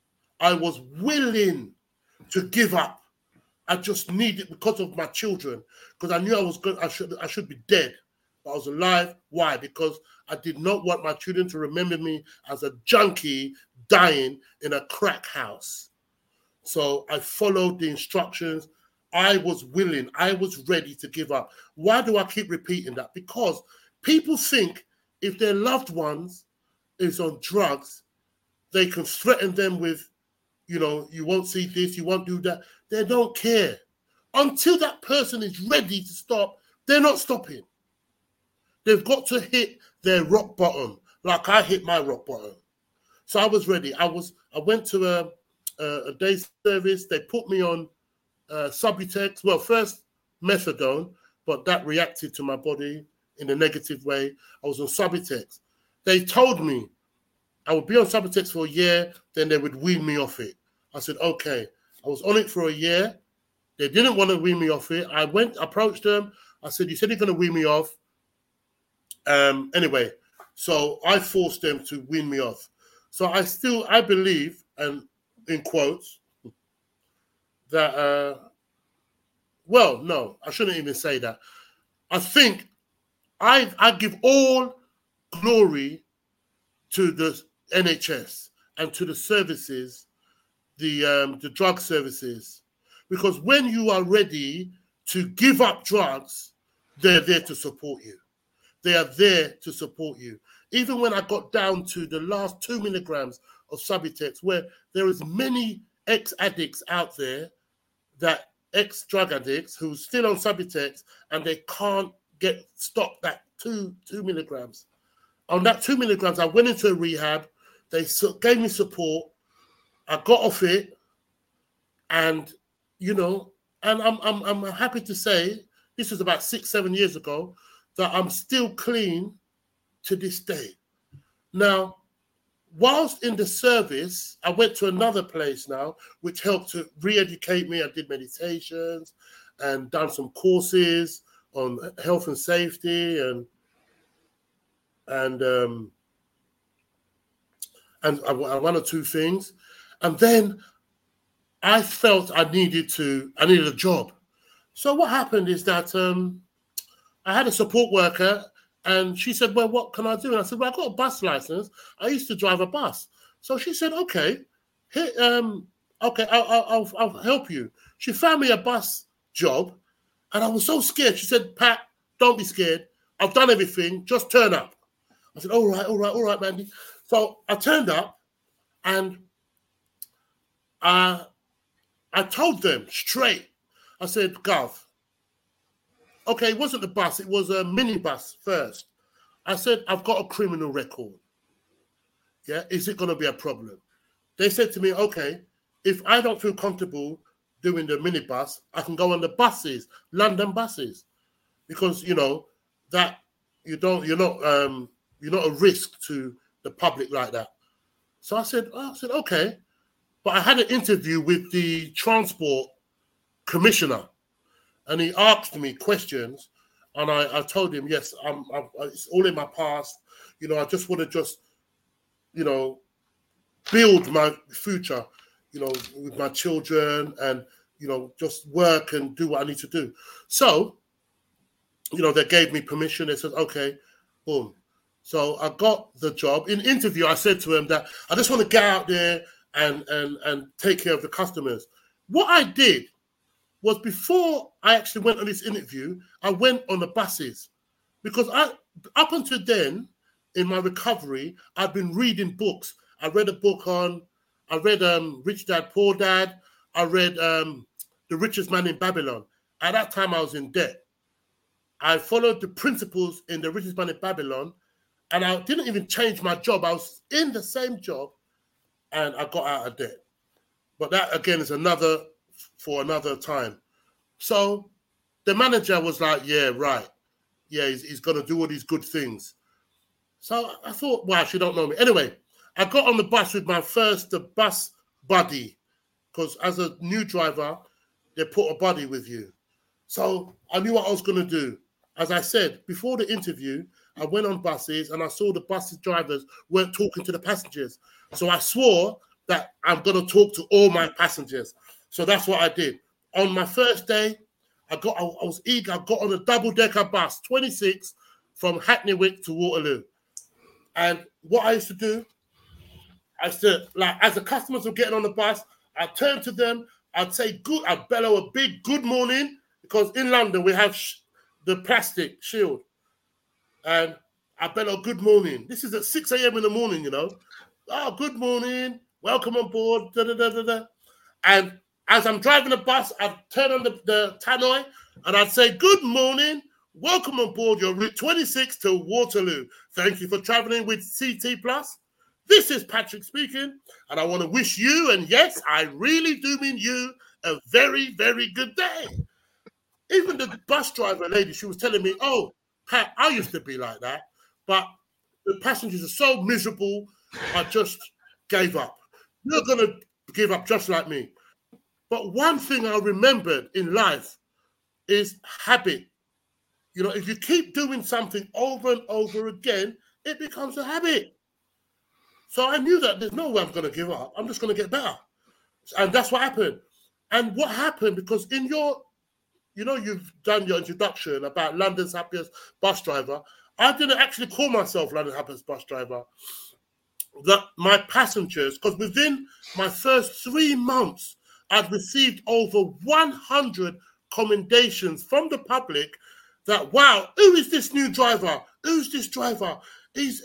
to give up. I just needed because of my children, because I knew I was good. I should be dead, but I was alive. Why? Because I did not want my children to remember me as a junkie dying in a crack house. So I followed the instructions. I was willing. I was ready to give up. Why do I keep repeating that? Because people think if their loved ones is on drugs, they can threaten them with, you know, you won't see this, you won't do that. They don't care. Until that person is ready to stop, they're not stopping. They've got to hit their rock bottom, like I hit my rock bottom. So I was ready. I went to a day service. They put me on Subutex. Well, first methadone, but that reacted to my body in a negative way. I was on Subutex. They told me I would be on Subutex for a year, then they would wean me off it. I said, okay. I was on it for a year. They didn't want to wean me off it. I approached them. I said, you said you're going to wean me off. Anyway, so I forced them to wean me off. So I believe, and in quotes, that, well, no, I shouldn't even say that. I think I give all glory to the NHS and to the services, the drug services, because when you are ready to give up drugs, they're there to support you. They are there to support you. Even when I got down to the last 2 milligrams of Subutex, where there is many ex-addicts out there, that ex-drug addicts who are still on Subutex and they can't stop that 2 milligrams. On that 2 milligrams, I went into a rehab. They gave me support. I got off it, and, you know, And I'm happy to say, this was about 6-7 years ago, that I'm still clean to this day. Now, whilst in the service, I went to another place now, which helped to re-educate me. I did meditations and done some courses on health and safety and one or two things. And then I felt I needed a job. So what happened is that I had a support worker, and she said, well, what can I do? And I said, well, I got a bus license. I used to drive a bus. So she said, okay, I'll help you. She found me a bus job, and I was so scared. She said, Pat, don't be scared. I've done everything. Just turn up. I said, all right, Mandy. So I turned up, and I told them straight. I said, Gov, okay, it wasn't the bus. It was a minibus first. I said, I've got a criminal record. Yeah, is it going to be a problem? They said to me, okay, if I don't feel comfortable doing the minibus, I can go on the buses, London buses, because you know that you're not a risk to the public like that. So I said, okay, but I had an interview with the transport commissioner, and he asked me questions, and I told him, yes, it's all in my past. You know, I just want to build my future, with my children, and, just work and do what I need to do. So, they gave me permission. They said, okay, boom. So I got the job. In interview, I said to him that I just want to get out there and take care of the customers. What I did was, before I actually went on this interview, I went on the buses, because up until then, in my recovery, I'd been reading books. I read Rich Dad, Poor Dad. I read The Richest Man in Babylon. At that time, I was in debt. I followed the principles in The Richest Man in Babylon, and I didn't even change my job. I was in the same job, and I got out of debt. But that, again, is for another time. So the manager was like, yeah, right. Yeah, he's going to do all these good things. So I thought, wow, she don't know me. Anyway, I got on the bus with my first bus buddy, because as a new driver, they put a buddy with you. So I knew what I was going to do. As I said, before the interview, I went on buses, and I saw the bus drivers weren't talking to the passengers. So I swore that I'm going to talk to all my passengers. So that's what I did. On my first day, I was eager. I got on a double-decker bus, 26, from Hackney Wick to Waterloo. And what I used to do, as the customers were getting on the bus, I'd turn to them, I'd say I'd bellow a big good morning, because in London we have the plastic shield. And I bellow good morning. This is at 6 a.m. in the morning, Oh, good morning. Welcome on board. Da, da, da, da, da. And as I'm driving the bus, I'd turn on the tannoy, and I'd say, good morning. Welcome on board your Route 26 to Waterloo. Thank you for traveling with CT Plus. This is Patrick speaking, and I want to wish you, and yes, I really do mean you, a very, very good day. Even the bus driver lady, she was telling me, oh, Pat, I used to be like that, but the passengers are so miserable, I just gave up. You're going to give up just like me. But one thing I remembered in life is habit. If you keep doing something over and over again, it becomes a habit. So I knew that there's no way I'm going to give up. I'm just going to get better. And that's what happened. And what happened, because in you've done your introduction about London's happiest bus driver. I didn't actually call myself London's happiest bus driver. That my passengers, because within my first 3 months, I'd received over 100 commendations from the public that, wow, who is this new driver? Who's this driver? He's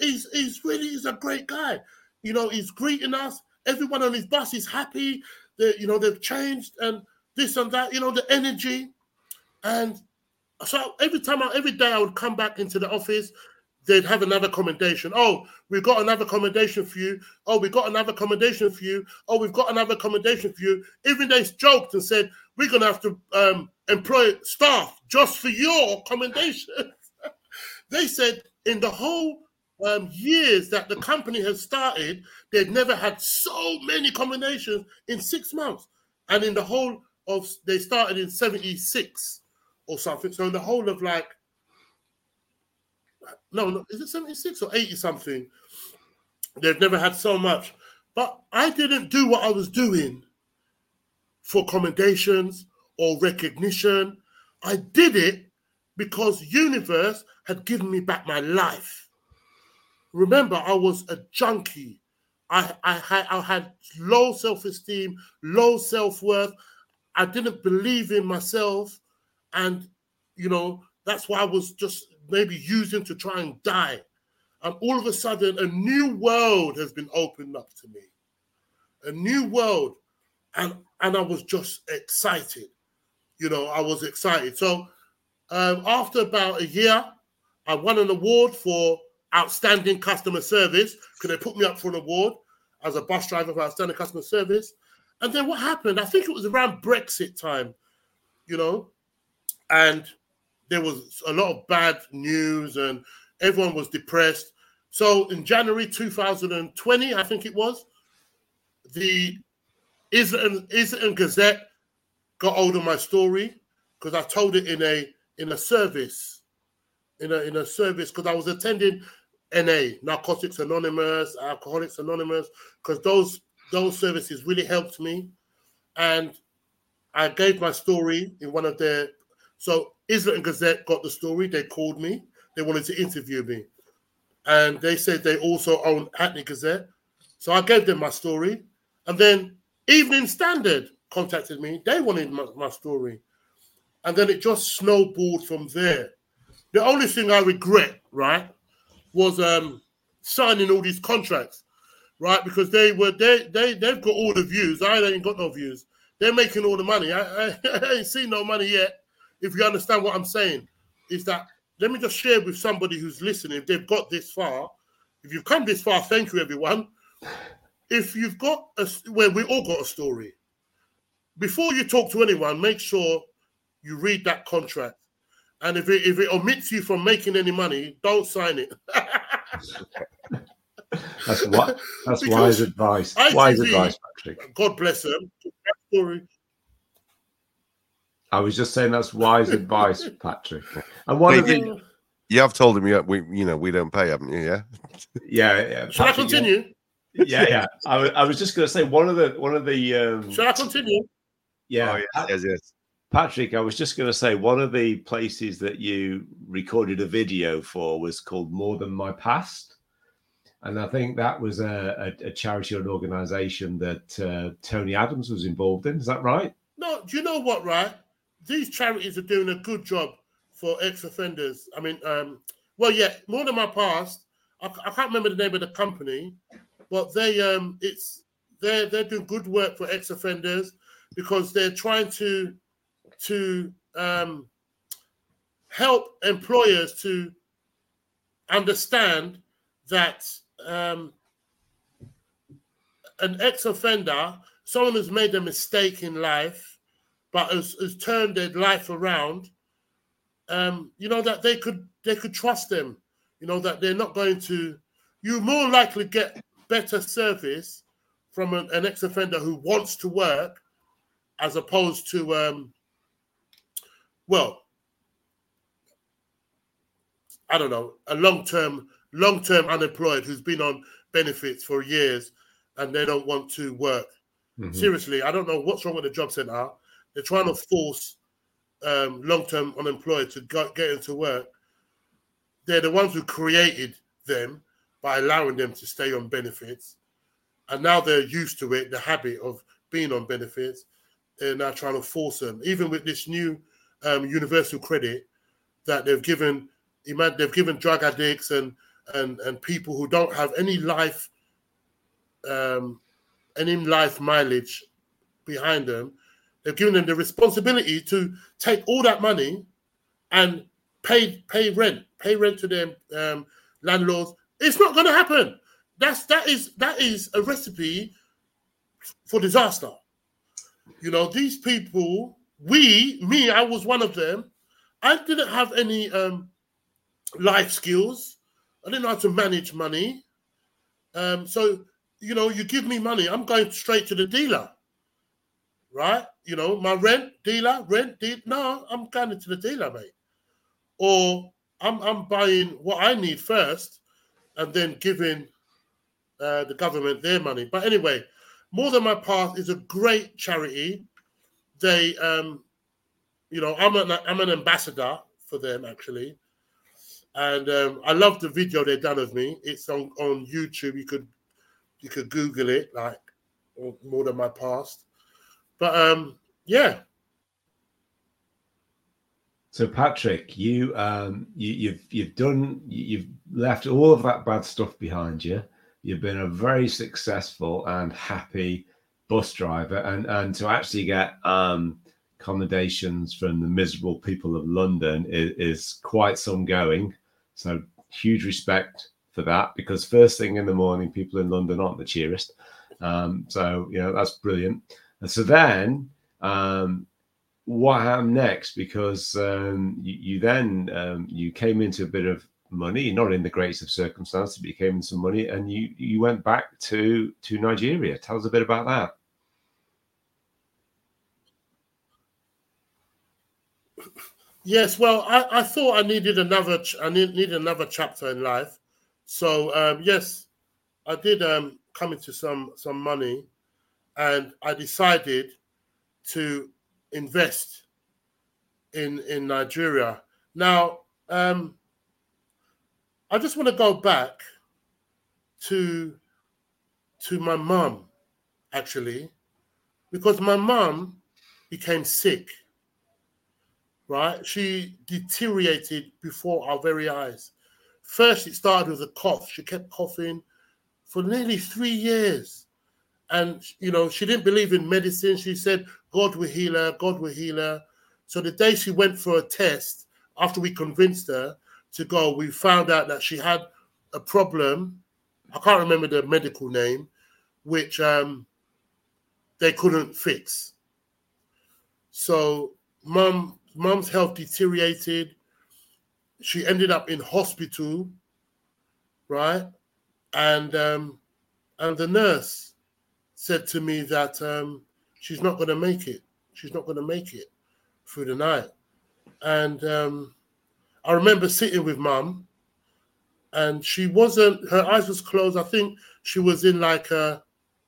a great guy. He's greeting us. Everyone on his bus is happy. They've changed and this and that, the energy. And so every day I would come back into the office, they'd have another commendation. Oh, we've got another commendation for you. Oh, we've got another commendation for you. Oh, we've got another commendation for you. Even they joked and said, we're going to have to employ staff just for your commendation. They said in the whole years that the company has started, they'd never had so many commendations in 6 months. And in the whole of, they started in 76 or something. So in the whole of like, no, is it 76 or 80 something? They've never had so much. But I didn't do what I was doing for commendations or recognition. I did it because universe had given me back my life. Remember, I was a junkie. I had low self-esteem, low self-worth. I didn't believe in myself. And, you know, that's why I was just maybe using to try and die. And all of a sudden, a new world has been opened up to me. A new world. And I was just excited. You know, I was excited. So after about a year, I won an award for outstanding customer service because they put me up for an award as a bus driver for outstanding customer service. And then what happened? I think it was around Brexit time, you know, and there was a lot of bad news and everyone was depressed. So in January 2020, I think it was, the Islington Gazette got hold of my story because I told it in a service, in a service, because I was attending NA, Narcotics Anonymous, Alcoholics Anonymous, because those services really helped me. And I gave my story in one of their, so Islington Gazette got the story. They called me. They wanted to interview me. And they said they also own Hackney Gazette. So I gave them my story. And then Evening Standard contacted me. They wanted my story. And then it just snowballed from there. The only thing I regret, right, was signing all these contracts, right? Because they've got all the views. I ain't got no views. They're making all the money. I ain't seen no money yet. If you understand what I'm saying, is that, let me just share with somebody who's listening, if they've got this far, if you've come this far, thank you, everyone. If you've got, well, we all got a story. Before you talk to anyone, make sure you read that contract. And if it omits you from making any money, don't sign it. That's wise advice. Wise advice, Patrick. God bless them. Story. I was just saying that's wise advice, Patrick. And one of the you have told him we don't pay, haven't you? Yeah. Yeah. Shall I continue? Yeah. I was just going to say one of the. Shall I continue? Yeah. Oh, yes. Patrick, I was just going to say one of the places that you recorded a video for was called More Than My Past. And I think that was a charity or an organization that Tony Adams was involved in. Is that right? No, do you know what, right? These charities are doing a good job for ex-offenders. I mean, More Than My Past, I can't remember the name of the company, but they're doing good work for ex-offenders because they're trying to help employers to understand that an ex-offender, someone who's made a mistake in life, but has turned their life around, that they could trust them, that they're not going to, you more likely get better service from an ex-offender who wants to work as opposed to, I don't know, a long-term unemployed who's been on benefits for years and they don't want to work. Mm-hmm. Seriously, I don't know what's wrong with the job centre. They're trying to force long-term unemployed to get into work. They're the ones who created them by allowing them to stay on benefits. And now they're used to it, the habit of being on benefits. They're now trying to force them. Even with this new universal credit that they've given drug addicts and people who don't have any life mileage behind them. They've given them the responsibility to take all that money and pay rent to them landlords. It's not going to happen. That is a recipe for disaster. You know, these people, I was one of them. I didn't have any life skills. I didn't know how to manage money. So, you know, you give me money, I'm going straight to the dealer, right? You know, my rent, dealer. No, I'm going to the dealer, mate. Or I'm buying what I need first and then giving the government their money. But anyway, More Than My Past is a great charity. They, you know, I'm an ambassador for them, actually. And I love the video they've done of me. It's on YouTube. You could Google it, like More Than My Past. But yeah. So Patrick, you've left all of that bad stuff behind you. You've been a very successful and happy bus driver, and to actually get commendations from the miserable people of London is quite some going. So huge respect for that, because first thing in the morning, people in London aren't the cheeriest. So, you know, that's brilliant. And so then what happened next? Because you came into a bit of money, not in the greatest of circumstances, but you came in some money, and you went back to Nigeria. Tell us a bit about that. Yes, well, I thought I needed another chapter in life. So yes, I did come into some money, and I decided to invest in Nigeria. Now, I just want to go back to my mum, actually, because my mum became sick. Right? She deteriorated before our very eyes. First, it started with a cough. She kept coughing for nearly 3 years. And, you know, she didn't believe in medicine. She said, God will heal her, God will heal her. So the day she went for a test, after we convinced her to go, we found out that she had a problem. I can't remember the medical name, which they couldn't fix. So Mum's health deteriorated. She ended up in hospital, right? And the nurse said to me that she's not going to make it. She's not going to make it through the night. And I remember sitting with Mum, and she wasn't. Her eyes was closed. I think she was in like a.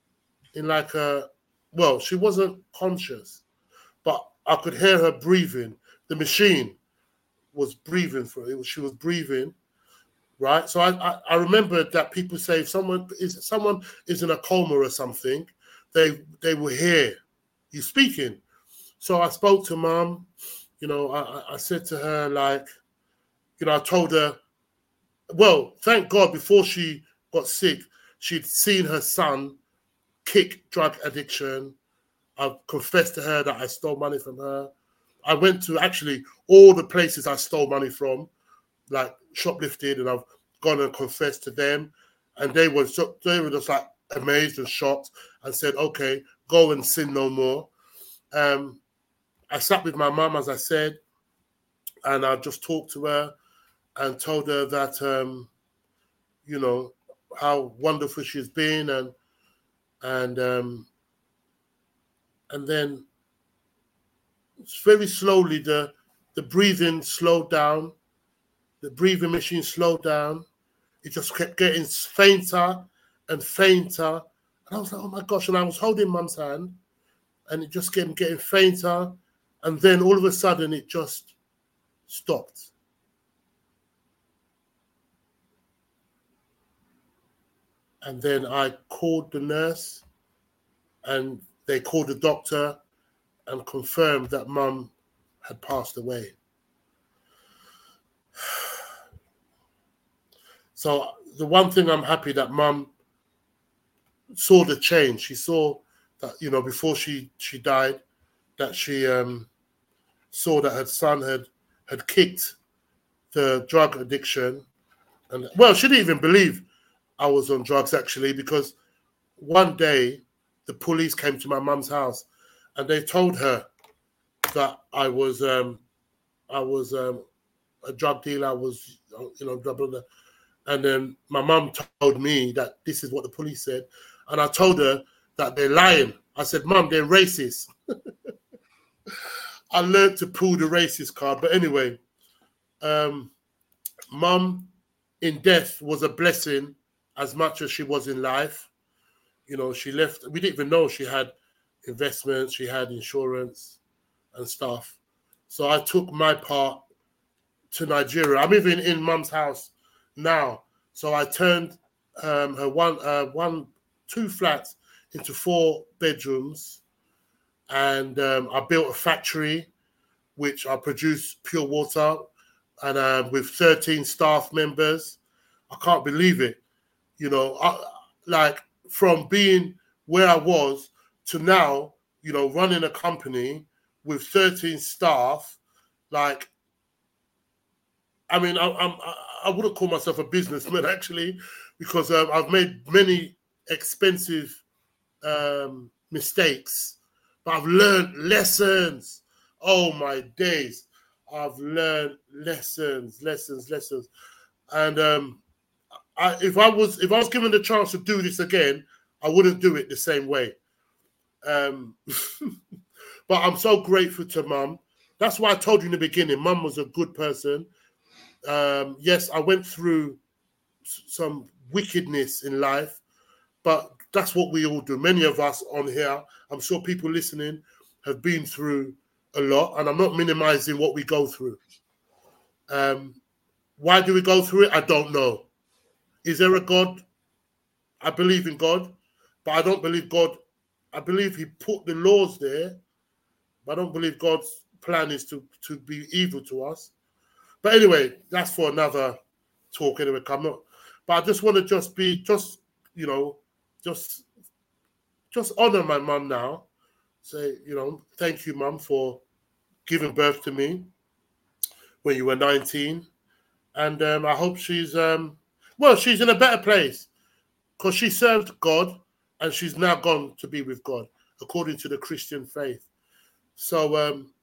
Well, she wasn't conscious, but I could hear her breathing. The machine was breathing for it. She was breathing, right? So I remember that people say if someone is in a coma or something, they will hear you speaking. So I spoke to Mum. You know, I said to her, like, you know, I told her, well, thank God before she got sick, she'd seen her son kick drug addiction. I confessed to her that I stole money from her. I went to actually all the places I stole money from, like shoplifted, and I've gone and confessed to them. And they were just like amazed and shocked and said, okay, go and sin no more. I sat with my mum, as I said, and I just talked to her and told her that, you know, how wonderful she's been, and then very slowly the breathing slowed down, the breathing machine slowed down. It just kept getting fainter and fainter, and I was like, oh my gosh! And I was holding Mum's hand, and it just kept getting fainter, and then all of a sudden it just stopped. And then I called the nurse, and they called the doctor and confirmed that Mum had passed away. So the one thing I'm happy that Mum saw the change. She saw that, you know, before she died, that she saw that her son had kicked the drug addiction, And well, she didn't even believe I was on drugs actually, because one day the police came to my mum's house and they told her that I was a drug dealer. I was, blah, blah, blah. And then my mum told me that this is what the police said. And I told her that they're lying. I said, Mum, they're racist. I learned to pull the racist card. But anyway, Mum in death was a blessing as much as she was in life. You know, she left. We didn't even know she had investments. She had insurance and stuff. So I took my part to Nigeria. I'm even in Mum's house now. So I turned her two flats into 4 bedrooms, and I built a factory which I produce pure water, and with 13 staff members. I can't believe it. You know, from being where I was to now, you know, running a company with 13 staff. Like, I mean, I wouldn't call myself a businessman actually, because I've made many expensive mistakes, but I've learned lessons. Oh my days, I've learned lessons. And if I was given the chance to do this again, I wouldn't do it the same way. But I'm so grateful to Mum. That's why I told you in the beginning, Mum was a good person. Yes, I went through some wickedness in life, but that's what we all do. Many of us on here, I'm sure people listening, have been through a lot, and I'm not minimizing what we go through. Why do we go through it? I don't know. Is there a God? I believe in God, but I don't believe God. I believe he put the laws there, but I don't believe God's plan is to be evil to us. But anyway, that's for another talk anyway. Come on. But I just want to just honor my mum now. Say, you know, thank you, Mum, for giving birth to me when you were 19. And I hope she's in a better place, because she served God and she's now gone to be with God according to the Christian faith. So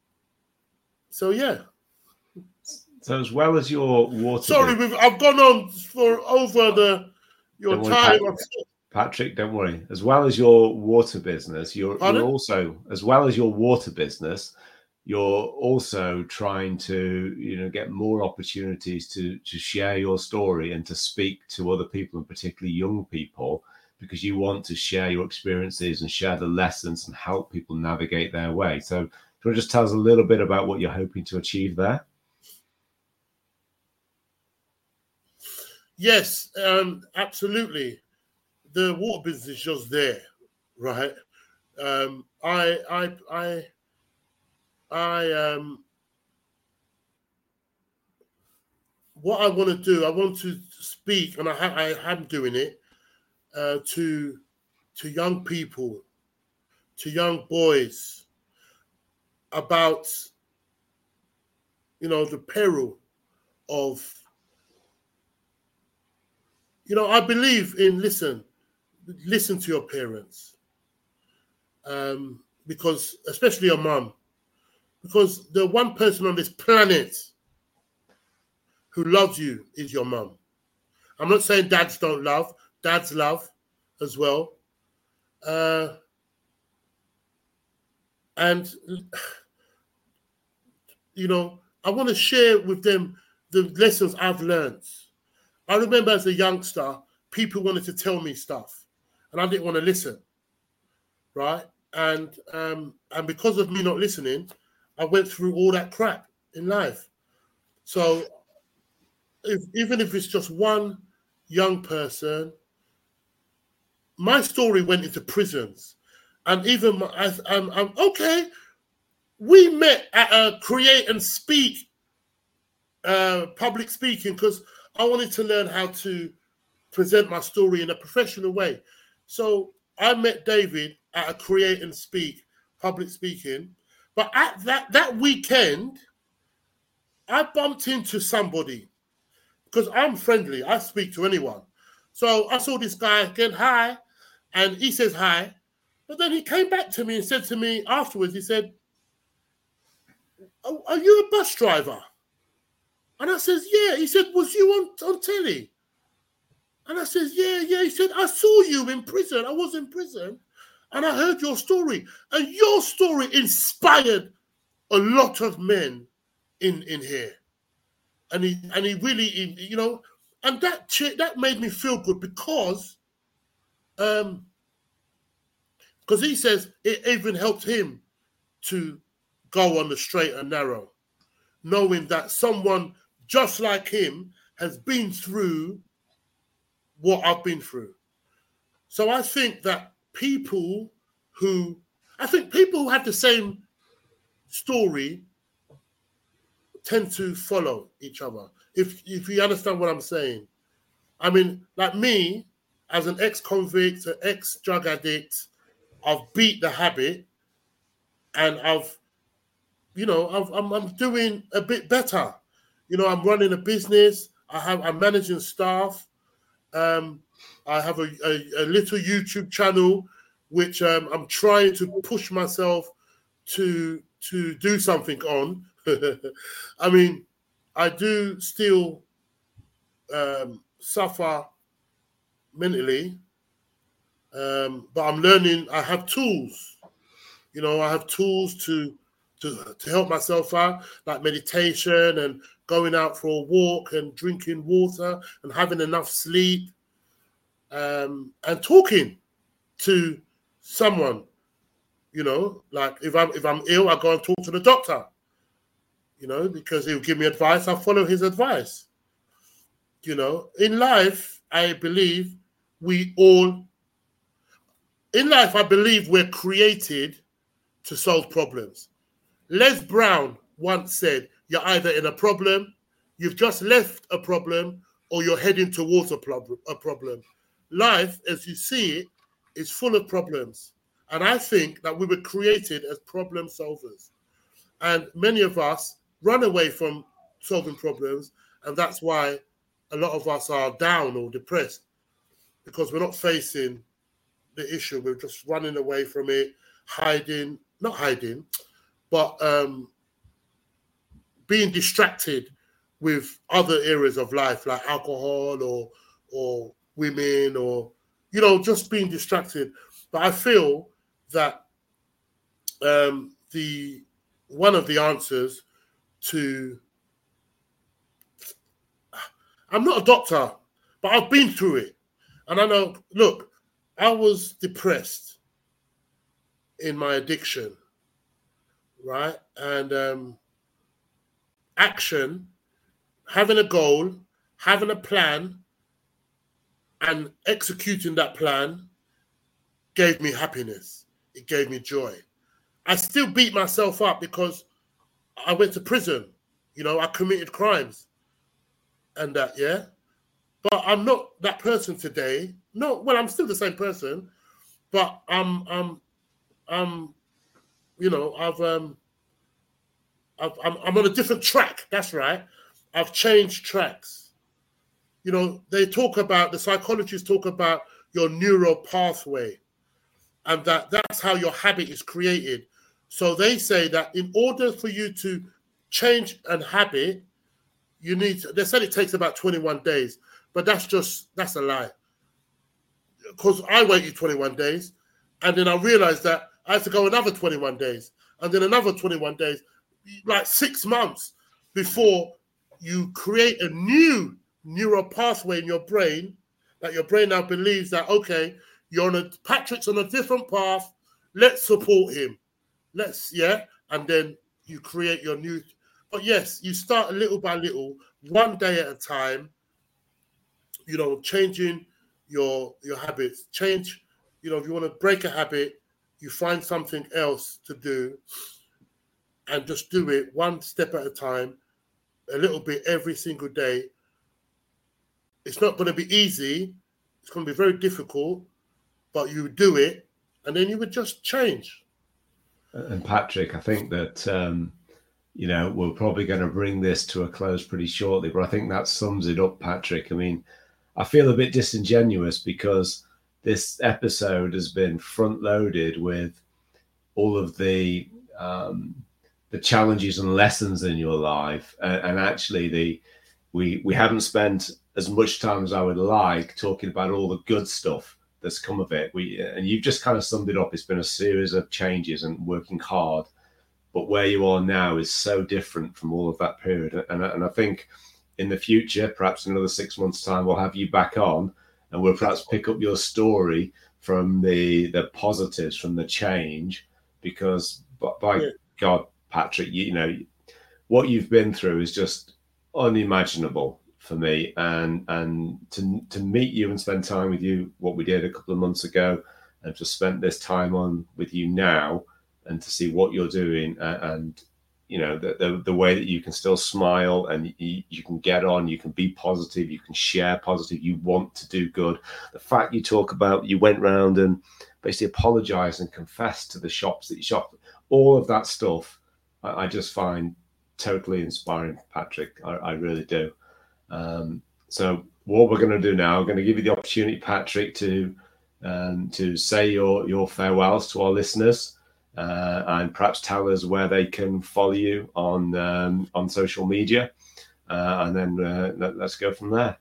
yeah. So as well as your water... Sorry, I've gone on for over your time. Patrick, don't worry. As well as your water business, you're also, as well as your water business, you're also trying to, you know, get more opportunities to share your story and to speak to other people, and particularly young people, because you want to share your experiences and share the lessons and help people navigate their way. So do you want to just tell us a little bit about what you're hoping to achieve there? Yes, absolutely. The water business is just there, right? What I want to do, I want to speak, and I am doing it, to young people, to young boys, about, you know, the peril of, you know, I believe in listen to your parents, because especially your mum, because the one person on this planet who loves you is your mum. I'm not saying dads don't love. Dads love as well. And, you know, I want to share with them the lessons I've learned. I remember as a youngster, people wanted to tell me stuff, and I didn't want to listen, right? And because of me not listening, I went through all that crap in life. So even if it's just one young person, my story went into prisons, and even I'm okay. We met at a Create and Speak, public speaking, because I wanted to learn how to present my story in a professional way. So I met David at a Create and Speak, public speaking. But at that weekend, I bumped into somebody because I'm friendly. I speak to anyone. So I saw this guy again, hi, and he says hi. But then he came back to me and said to me afterwards, he said, "Oh, are you a bus driver?" And I says, "Yeah." He said, "Was you on telly?" And I says, "Yeah." He said, "I saw you in prison. I was in prison and I heard your story. And your story inspired a lot of men in here." And he really, you know, and that made me feel good because he says it even helped him to go on the straight and narrow, knowing that someone just like him has been through what I've been through. So I think that people who have the same story tend to follow each other. If you understand what I'm saying. I mean, like me, as an ex-convict, an ex-drug addict, I've beat the habit, and I'm doing a bit better. You know, I'm running a business. I'm managing staff. I have a little YouTube channel, which I'm trying to push myself to do something on. I mean, I do still suffer mentally, but I'm learning. I have tools. You know, I have tools to help myself out, like meditation and going out for a walk and drinking water and having enough sleep, and talking to someone. You know, like if I'm ill, I go and talk to the doctor. You know, because he'll give me advice. I follow his advice. You know, in life, I believe we're created to solve problems. Les Brown once said, "You're either in a problem, you've just left a problem, or you're heading towards a problem." Life, as you see it, is full of problems. And I think that we were created as problem solvers. And many of us run away from solving problems. And that's why a lot of us are down or depressed, because we're not facing the issue. We're just running away from it, not hiding, but being distracted with other areas of life, like alcohol or women, or, you know, just being distracted. But I feel that one of the answers to, I'm not a doctor, but I've been through it. And I know, look, I was depressed in my addiction, right? And action, having a goal, having a plan, and executing that plan gave me happiness. It gave me joy. I still beat myself up because I went to prison. You know, I committed crimes and that, yeah. But I'm not that person today. No, well, I'm still the same person, but I'm you know, I'm on a different track. That's right. I've changed tracks. You know, the psychologists talk about your neural pathway, and that's how your habit is created. So they say that in order for you to change a habit, they said it takes about 21 days, but that's a lie. Because I waited 21 days, and then I realized that I had to go another 21 days, and then another 21 days, like 6 months before you create a new neural pathway in your brain, that your brain now believes that, okay, Patrick's on a different path, let's support him. And then you create your new, but yes, you start little by little, one day at a time, you know, changing your habits. Change, you know, if you want to break a habit, you find something else to do and just do it one step at a time, a little bit every single day. It's not going to be easy. It's going to be very difficult, but you do it and then you would just change. And Patrick, I think that, we're probably going to bring this to a close pretty shortly, but I think that sums it up, Patrick. I mean, I feel a bit disingenuous because this episode has been front loaded with all of the challenges and lessons in your life, and actually we haven't spent as much time as I would like talking about all the good stuff that's come of it. And you've just kind of summed it up. It's been a series of changes and working hard, but where you are now is so different from all of that period. And I think in the future, perhaps in another 6 months' time, we'll have you back on, and we'll perhaps pick up your story from the positives, from the change, because by God, Patrick, what you've been through is just unimaginable for me, and to meet you and spend time with you, what we did a couple of months ago, and to spend this time on with you now, and to see what you're doing, and the way that you can still smile, and you can get on, you can be positive, you can share positive, you want to do good. The fact you talk about you went round and basically apologized and confessed to the shops that you shopped, all of that stuff, I just find totally inspiring, Patrick. I really do. So what we're going to do now, I'm going to give you the opportunity, Patrick, to say your farewells to our listeners, and perhaps tell us where they can follow you on social media, and then let's go from there.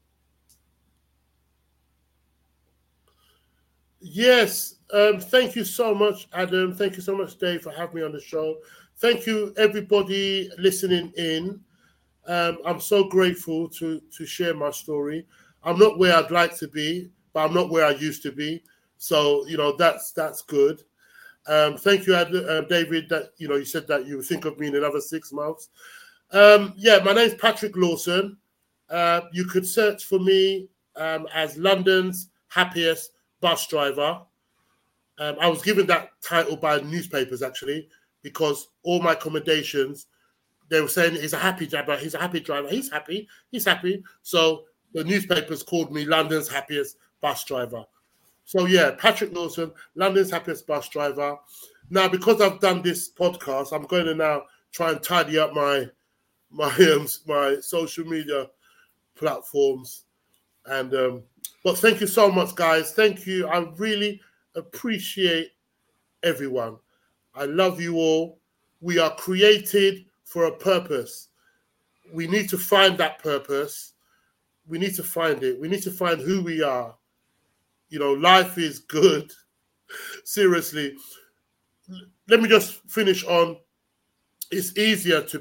Yes, thank you so much, Adam. Thank you so much, Dave, for having me on the show. Thank you, everybody listening in. I'm so grateful to share my story. I'm not where I'd like to be, but I'm not where I used to be. So, that's good. Thank you, David, that, you said that you think of me in another 6 months. My name's Patrick Lawson. You could search for me as London's happiest bus driver. I was given that title by newspapers, actually, because all my commendations, they were saying he's a happy driver, he's happy. So the newspapers called me London's happiest bus driver. So yeah, Patrick Lawson, London's happiest bus driver. Now, because I've done this podcast, I'm going to now try and tidy up my social media platforms. And but thank you so much, guys. Thank you. I really appreciate everyone. I love you all. We are created for a purpose. We need to find that purpose. We need to find it. We need to find who we are. Life is good. Seriously. Let me just finish on. It's easier to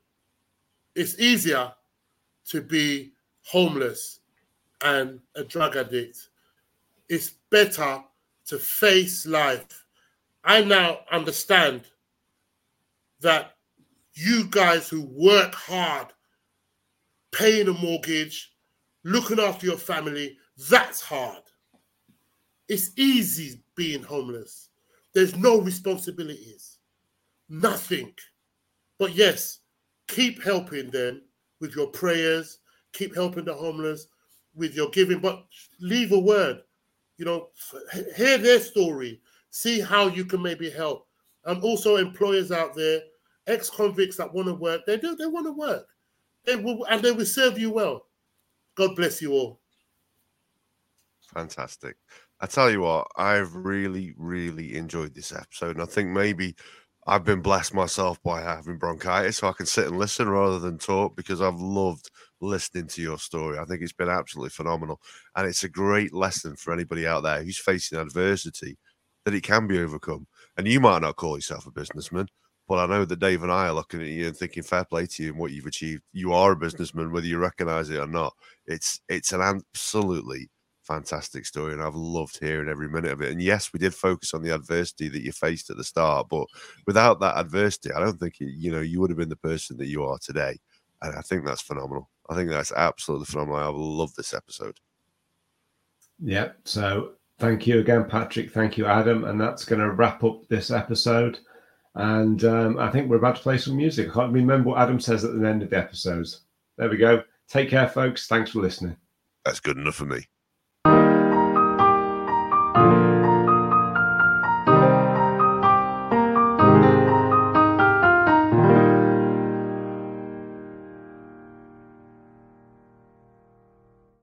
be homeless and a drug addict. It's better to face life. I now understand that you guys who work hard, paying a mortgage, looking after your family, that's hard. It's easy being homeless. There's no responsibilities, nothing. But yes, keep helping them with your prayers, keep helping the homeless with your giving, but leave a word, hear their story, see how you can maybe help. And also employers out there, ex-convicts that want to work, they want to work. They will serve you well. God bless you all. Fantastic. I tell you what, I've really, really enjoyed this episode. And I think maybe I've been blessed myself by having bronchitis, so I can sit and listen rather than talk, because I've loved listening to your story. I think it's been absolutely phenomenal. And it's a great lesson for anybody out there who's facing adversity, that it can be overcome. And you might not call yourself a businessman, but I know that Dave and I are looking at you and thinking fair play to you and what you've achieved. You are a businessman, whether you recognize it or not. It's an absolutely fantastic story, and I've loved hearing every minute of it. And yes, we did focus on the adversity that you faced at the start, but without that adversity, I don't think you would have been the person that you are today. And I think that's phenomenal. I think that's absolutely phenomenal. I love this episode. Yeah. So thank you again, Patrick. Thank you, Adam. And that's going to wrap up this episode. And I think we're about to play some music. I can't remember what Adam says at the end of the episodes. There we go. Take care, folks. Thanks for listening. That's good enough for me.